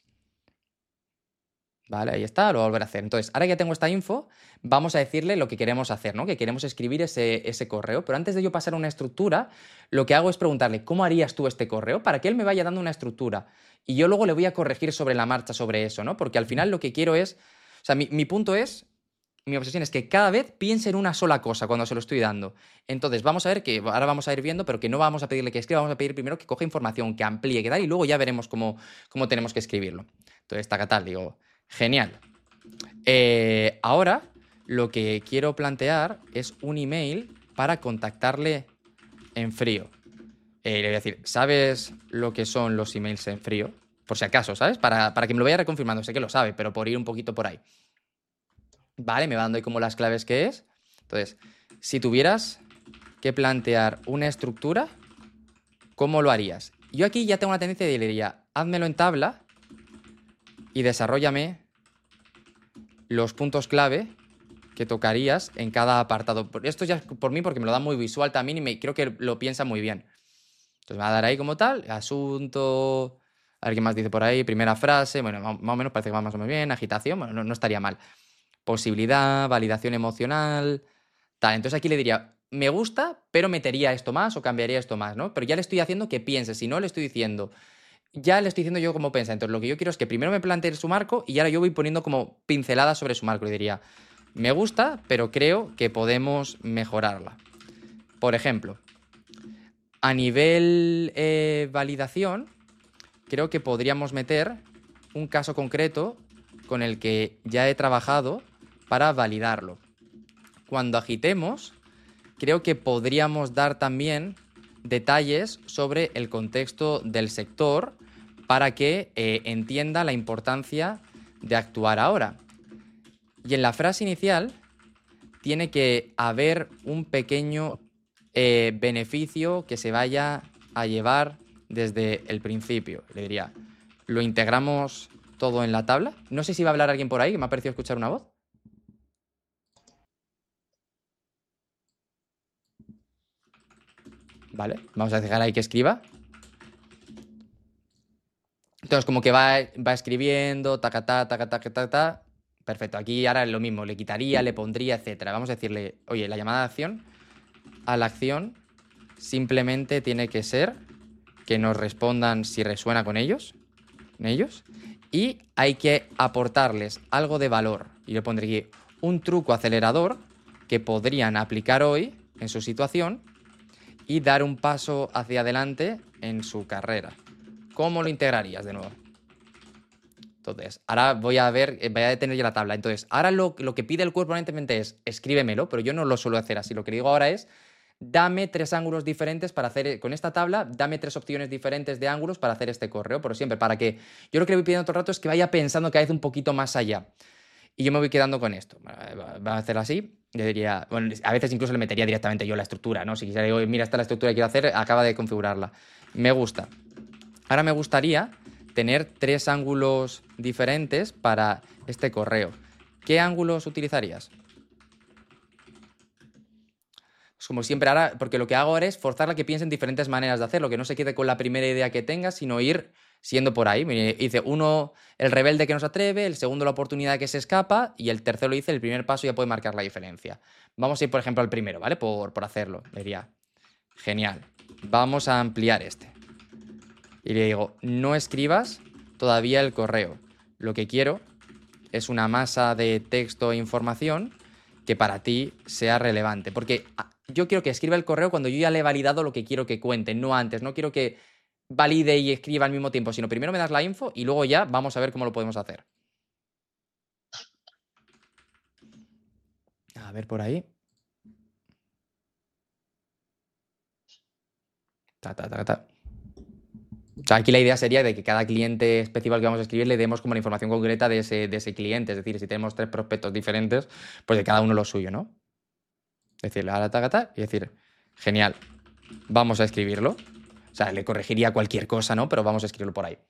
Vale, ahí está, lo voy a volver a hacer. Entonces, ahora que tengo esta info, vamos a decirle lo que queremos hacer, ¿no? Que queremos escribir ese correo. Pero antes de yo pasar a una estructura, lo que hago es preguntarle, ¿cómo harías tú este correo? Para que él me vaya dando una estructura. Y yo luego le voy a corregir sobre la marcha sobre eso, ¿no? Porque al final lo que quiero es... O sea, mi punto es... Mi obsesión es que cada vez piense en una sola cosa cuando se lo estoy dando. Entonces, vamos a ver que ahora vamos a ir viendo, pero que no vamos a pedirle que escriba, vamos a pedir primero que coja información, que amplíe, que tal, y luego ya veremos cómo tenemos que escribirlo. Entonces, tal, digo... Genial. Ahora lo que quiero plantear es un email para contactarle en frío. Le voy a decir, ¿sabes lo que son los emails en frío? Por si acaso, ¿sabes? Para que me lo vaya reconfirmando. Sé que lo sabe, pero por ir un poquito por ahí. Vale, me va dando ahí como las claves que es. Entonces, si tuvieras que plantear una estructura, ¿cómo lo harías? Yo aquí ya tengo una tendencia de le diría, házmelo en tabla y desarróllame los puntos clave que tocarías en cada apartado. Esto ya es por mí porque me lo da muy visual también y creo que lo piensa muy bien. Entonces me va a dar ahí como tal, asunto, a ver qué más dice por ahí, primera frase, bueno, más o menos parece que va más o menos bien, agitación, bueno, no estaría mal. Posibilidad, validación emocional, tal. Entonces aquí le diría, me gusta, pero metería esto más o cambiaría esto más, ¿no? Pero ya le estoy haciendo que piense, si no le estoy diciendo... Ya le estoy diciendo yo cómo piensa. Entonces, lo que yo quiero es que primero me plantee su marco y ahora yo voy poniendo como pinceladas sobre su marco. Y diría, me gusta, pero creo que podemos mejorarla. Por ejemplo, a nivel validación, creo que podríamos meter un caso concreto con el que ya he trabajado para validarlo. Cuando agitemos, creo que podríamos dar también detalles sobre el contexto del sector para que entienda la importancia de actuar ahora. Y en la frase inicial tiene que haber un pequeño beneficio que se vaya a llevar desde el principio. Le diría, ¿lo integramos todo en la tabla? No sé si va a hablar alguien por ahí, que me ha parecido escuchar una voz. Vale, vamos a dejar ahí que escriba. Entonces, como que va escribiendo, tacatá, tacatá, tacatá. Perfecto, aquí ahora es lo mismo, le quitaría, le pondría, etcétera. Vamos a decirle, oye, la llamada de acción a la acción simplemente tiene que ser que nos respondan si resuena con ellos, y hay que aportarles algo de valor. Y le pondré aquí un truco acelerador que podrían aplicar hoy en su situación y dar un paso hacia adelante en su carrera. ¿Cómo lo integrarías de nuevo? Entonces, ahora voy a detener ya la tabla. Entonces, ahora lo que pide el cuerpo aparentemente es escríbemelo, pero yo no lo suelo hacer así. Lo que digo ahora es, dame 3 ángulos diferentes para hacer, con esta tabla, dame 3 opciones diferentes de ángulos para hacer este correo, pero siempre para que, yo lo que le voy pidiendo todo el rato es que vaya pensando cada vez un poquito más allá. Y yo me voy quedando con esto. Va a hacer así. Le diría, bueno, a veces incluso le metería directamente yo la estructura, ¿no? Si quisiera, digo, mira, esta es la estructura que quiero hacer, acaba de configurarla. Me gusta. Ahora me gustaría tener 3 ángulos diferentes para este correo. ¿Qué ángulos utilizarías? Es como siempre ahora, porque lo que hago ahora es forzarla a que piense en diferentes maneras de hacerlo, que no se quede con la primera idea que tenga, sino ir siendo por ahí. Dice, uno, el rebelde que no se atreve, el segundo, la oportunidad que se escapa, y el tercero dice, el primer paso ya puede marcar la diferencia. Vamos a ir, por ejemplo, al primero, ¿vale? Por hacerlo. Le diría, genial, vamos a ampliar este. Y le digo, no escribas todavía el correo. Lo que quiero es una masa de texto e información que para ti sea relevante. Porque yo quiero que escriba el correo cuando yo ya le he validado lo que quiero que cuente, no antes. No quiero que valide y escriba al mismo tiempo, sino primero me das la info y luego ya vamos a ver cómo lo podemos hacer. A ver por ahí. O sea, aquí la idea sería de que cada cliente específico que vamos a escribir le demos como la información concreta de ese cliente. Es decir, si tenemos 3 prospectos diferentes, pues de cada uno lo suyo, ¿no? Decirle a la tagata y decir, genial, vamos a escribirlo. O sea, le corregiría cualquier cosa, ¿no? Pero vamos a escribirlo por ahí.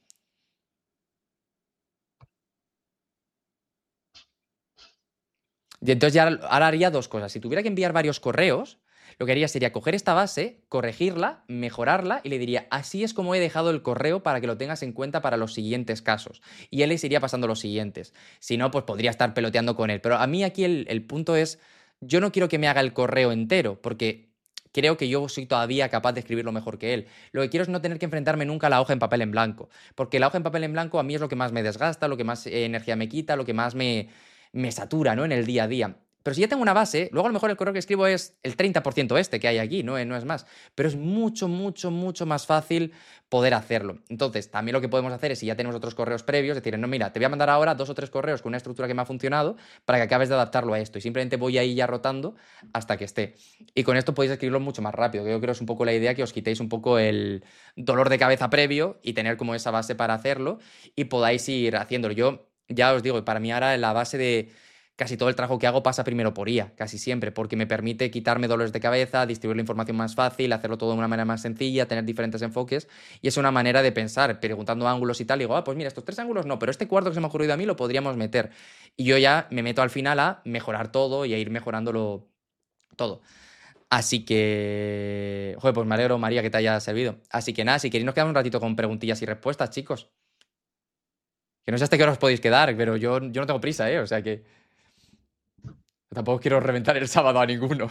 Y entonces ya ahora haría 2 cosas. Si tuviera que enviar varios correos, lo que haría sería coger esta base, corregirla, mejorarla y le diría, así es como he dejado el correo para que lo tengas en cuenta para los siguientes casos. Y él les iría pasando los siguientes. Si no, pues podría estar peloteando con él. Pero a mí aquí el punto es, yo no quiero que me haga el correo entero, porque creo que yo soy todavía capaz de escribirlo mejor que él. Lo que quiero es no tener que enfrentarme nunca a la hoja en papel en blanco. Porque la hoja en papel en blanco a mí es lo que más me desgasta, lo que más energía me quita, lo que más me satura, ¿no? En el día a día. Pero si ya tengo una base, luego a lo mejor el correo que escribo es el 30% este que hay aquí, no es más. Pero es mucho, mucho, mucho más fácil poder hacerlo. Entonces, también lo que podemos hacer es, si ya tenemos otros correos previos, decir, no, mira, te voy a mandar ahora 2 o 3 correos con una estructura que me ha funcionado para que acabes de adaptarlo a esto. Y simplemente voy ahí ya rotando hasta que esté. Y con esto podéis escribirlo mucho más rápido. Yo creo que es un poco la idea, que os quitéis un poco el dolor de cabeza previo y tener como esa base para hacerlo y podáis ir haciéndolo. Yo ya os digo, para mí ahora la base de casi todo el trabajo que hago pasa primero por IA, casi siempre, porque me permite quitarme dolores de cabeza, distribuir la información más fácil, hacerlo todo de una manera más sencilla, tener diferentes enfoques, y es una manera de pensar, preguntando ángulos y tal, y digo, pues mira, estos 3 ángulos no, pero este cuarto que se me ha ocurrido a mí lo podríamos meter. Y yo ya me meto al final a mejorar todo y a ir mejorándolo todo. Así que, joder, pues me alegro, María, que te haya servido. Así que nada, si queréis nos quedamos un ratito con preguntillas y respuestas, chicos. Que no sé hasta qué hora os podéis quedar, pero yo no tengo prisa, ¿eh? O sea que tampoco quiero reventar el sábado a ninguno.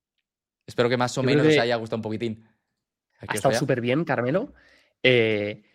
Espero que más o menos os haya gustado un poquitín. Ha estado súper bien, Carmelo.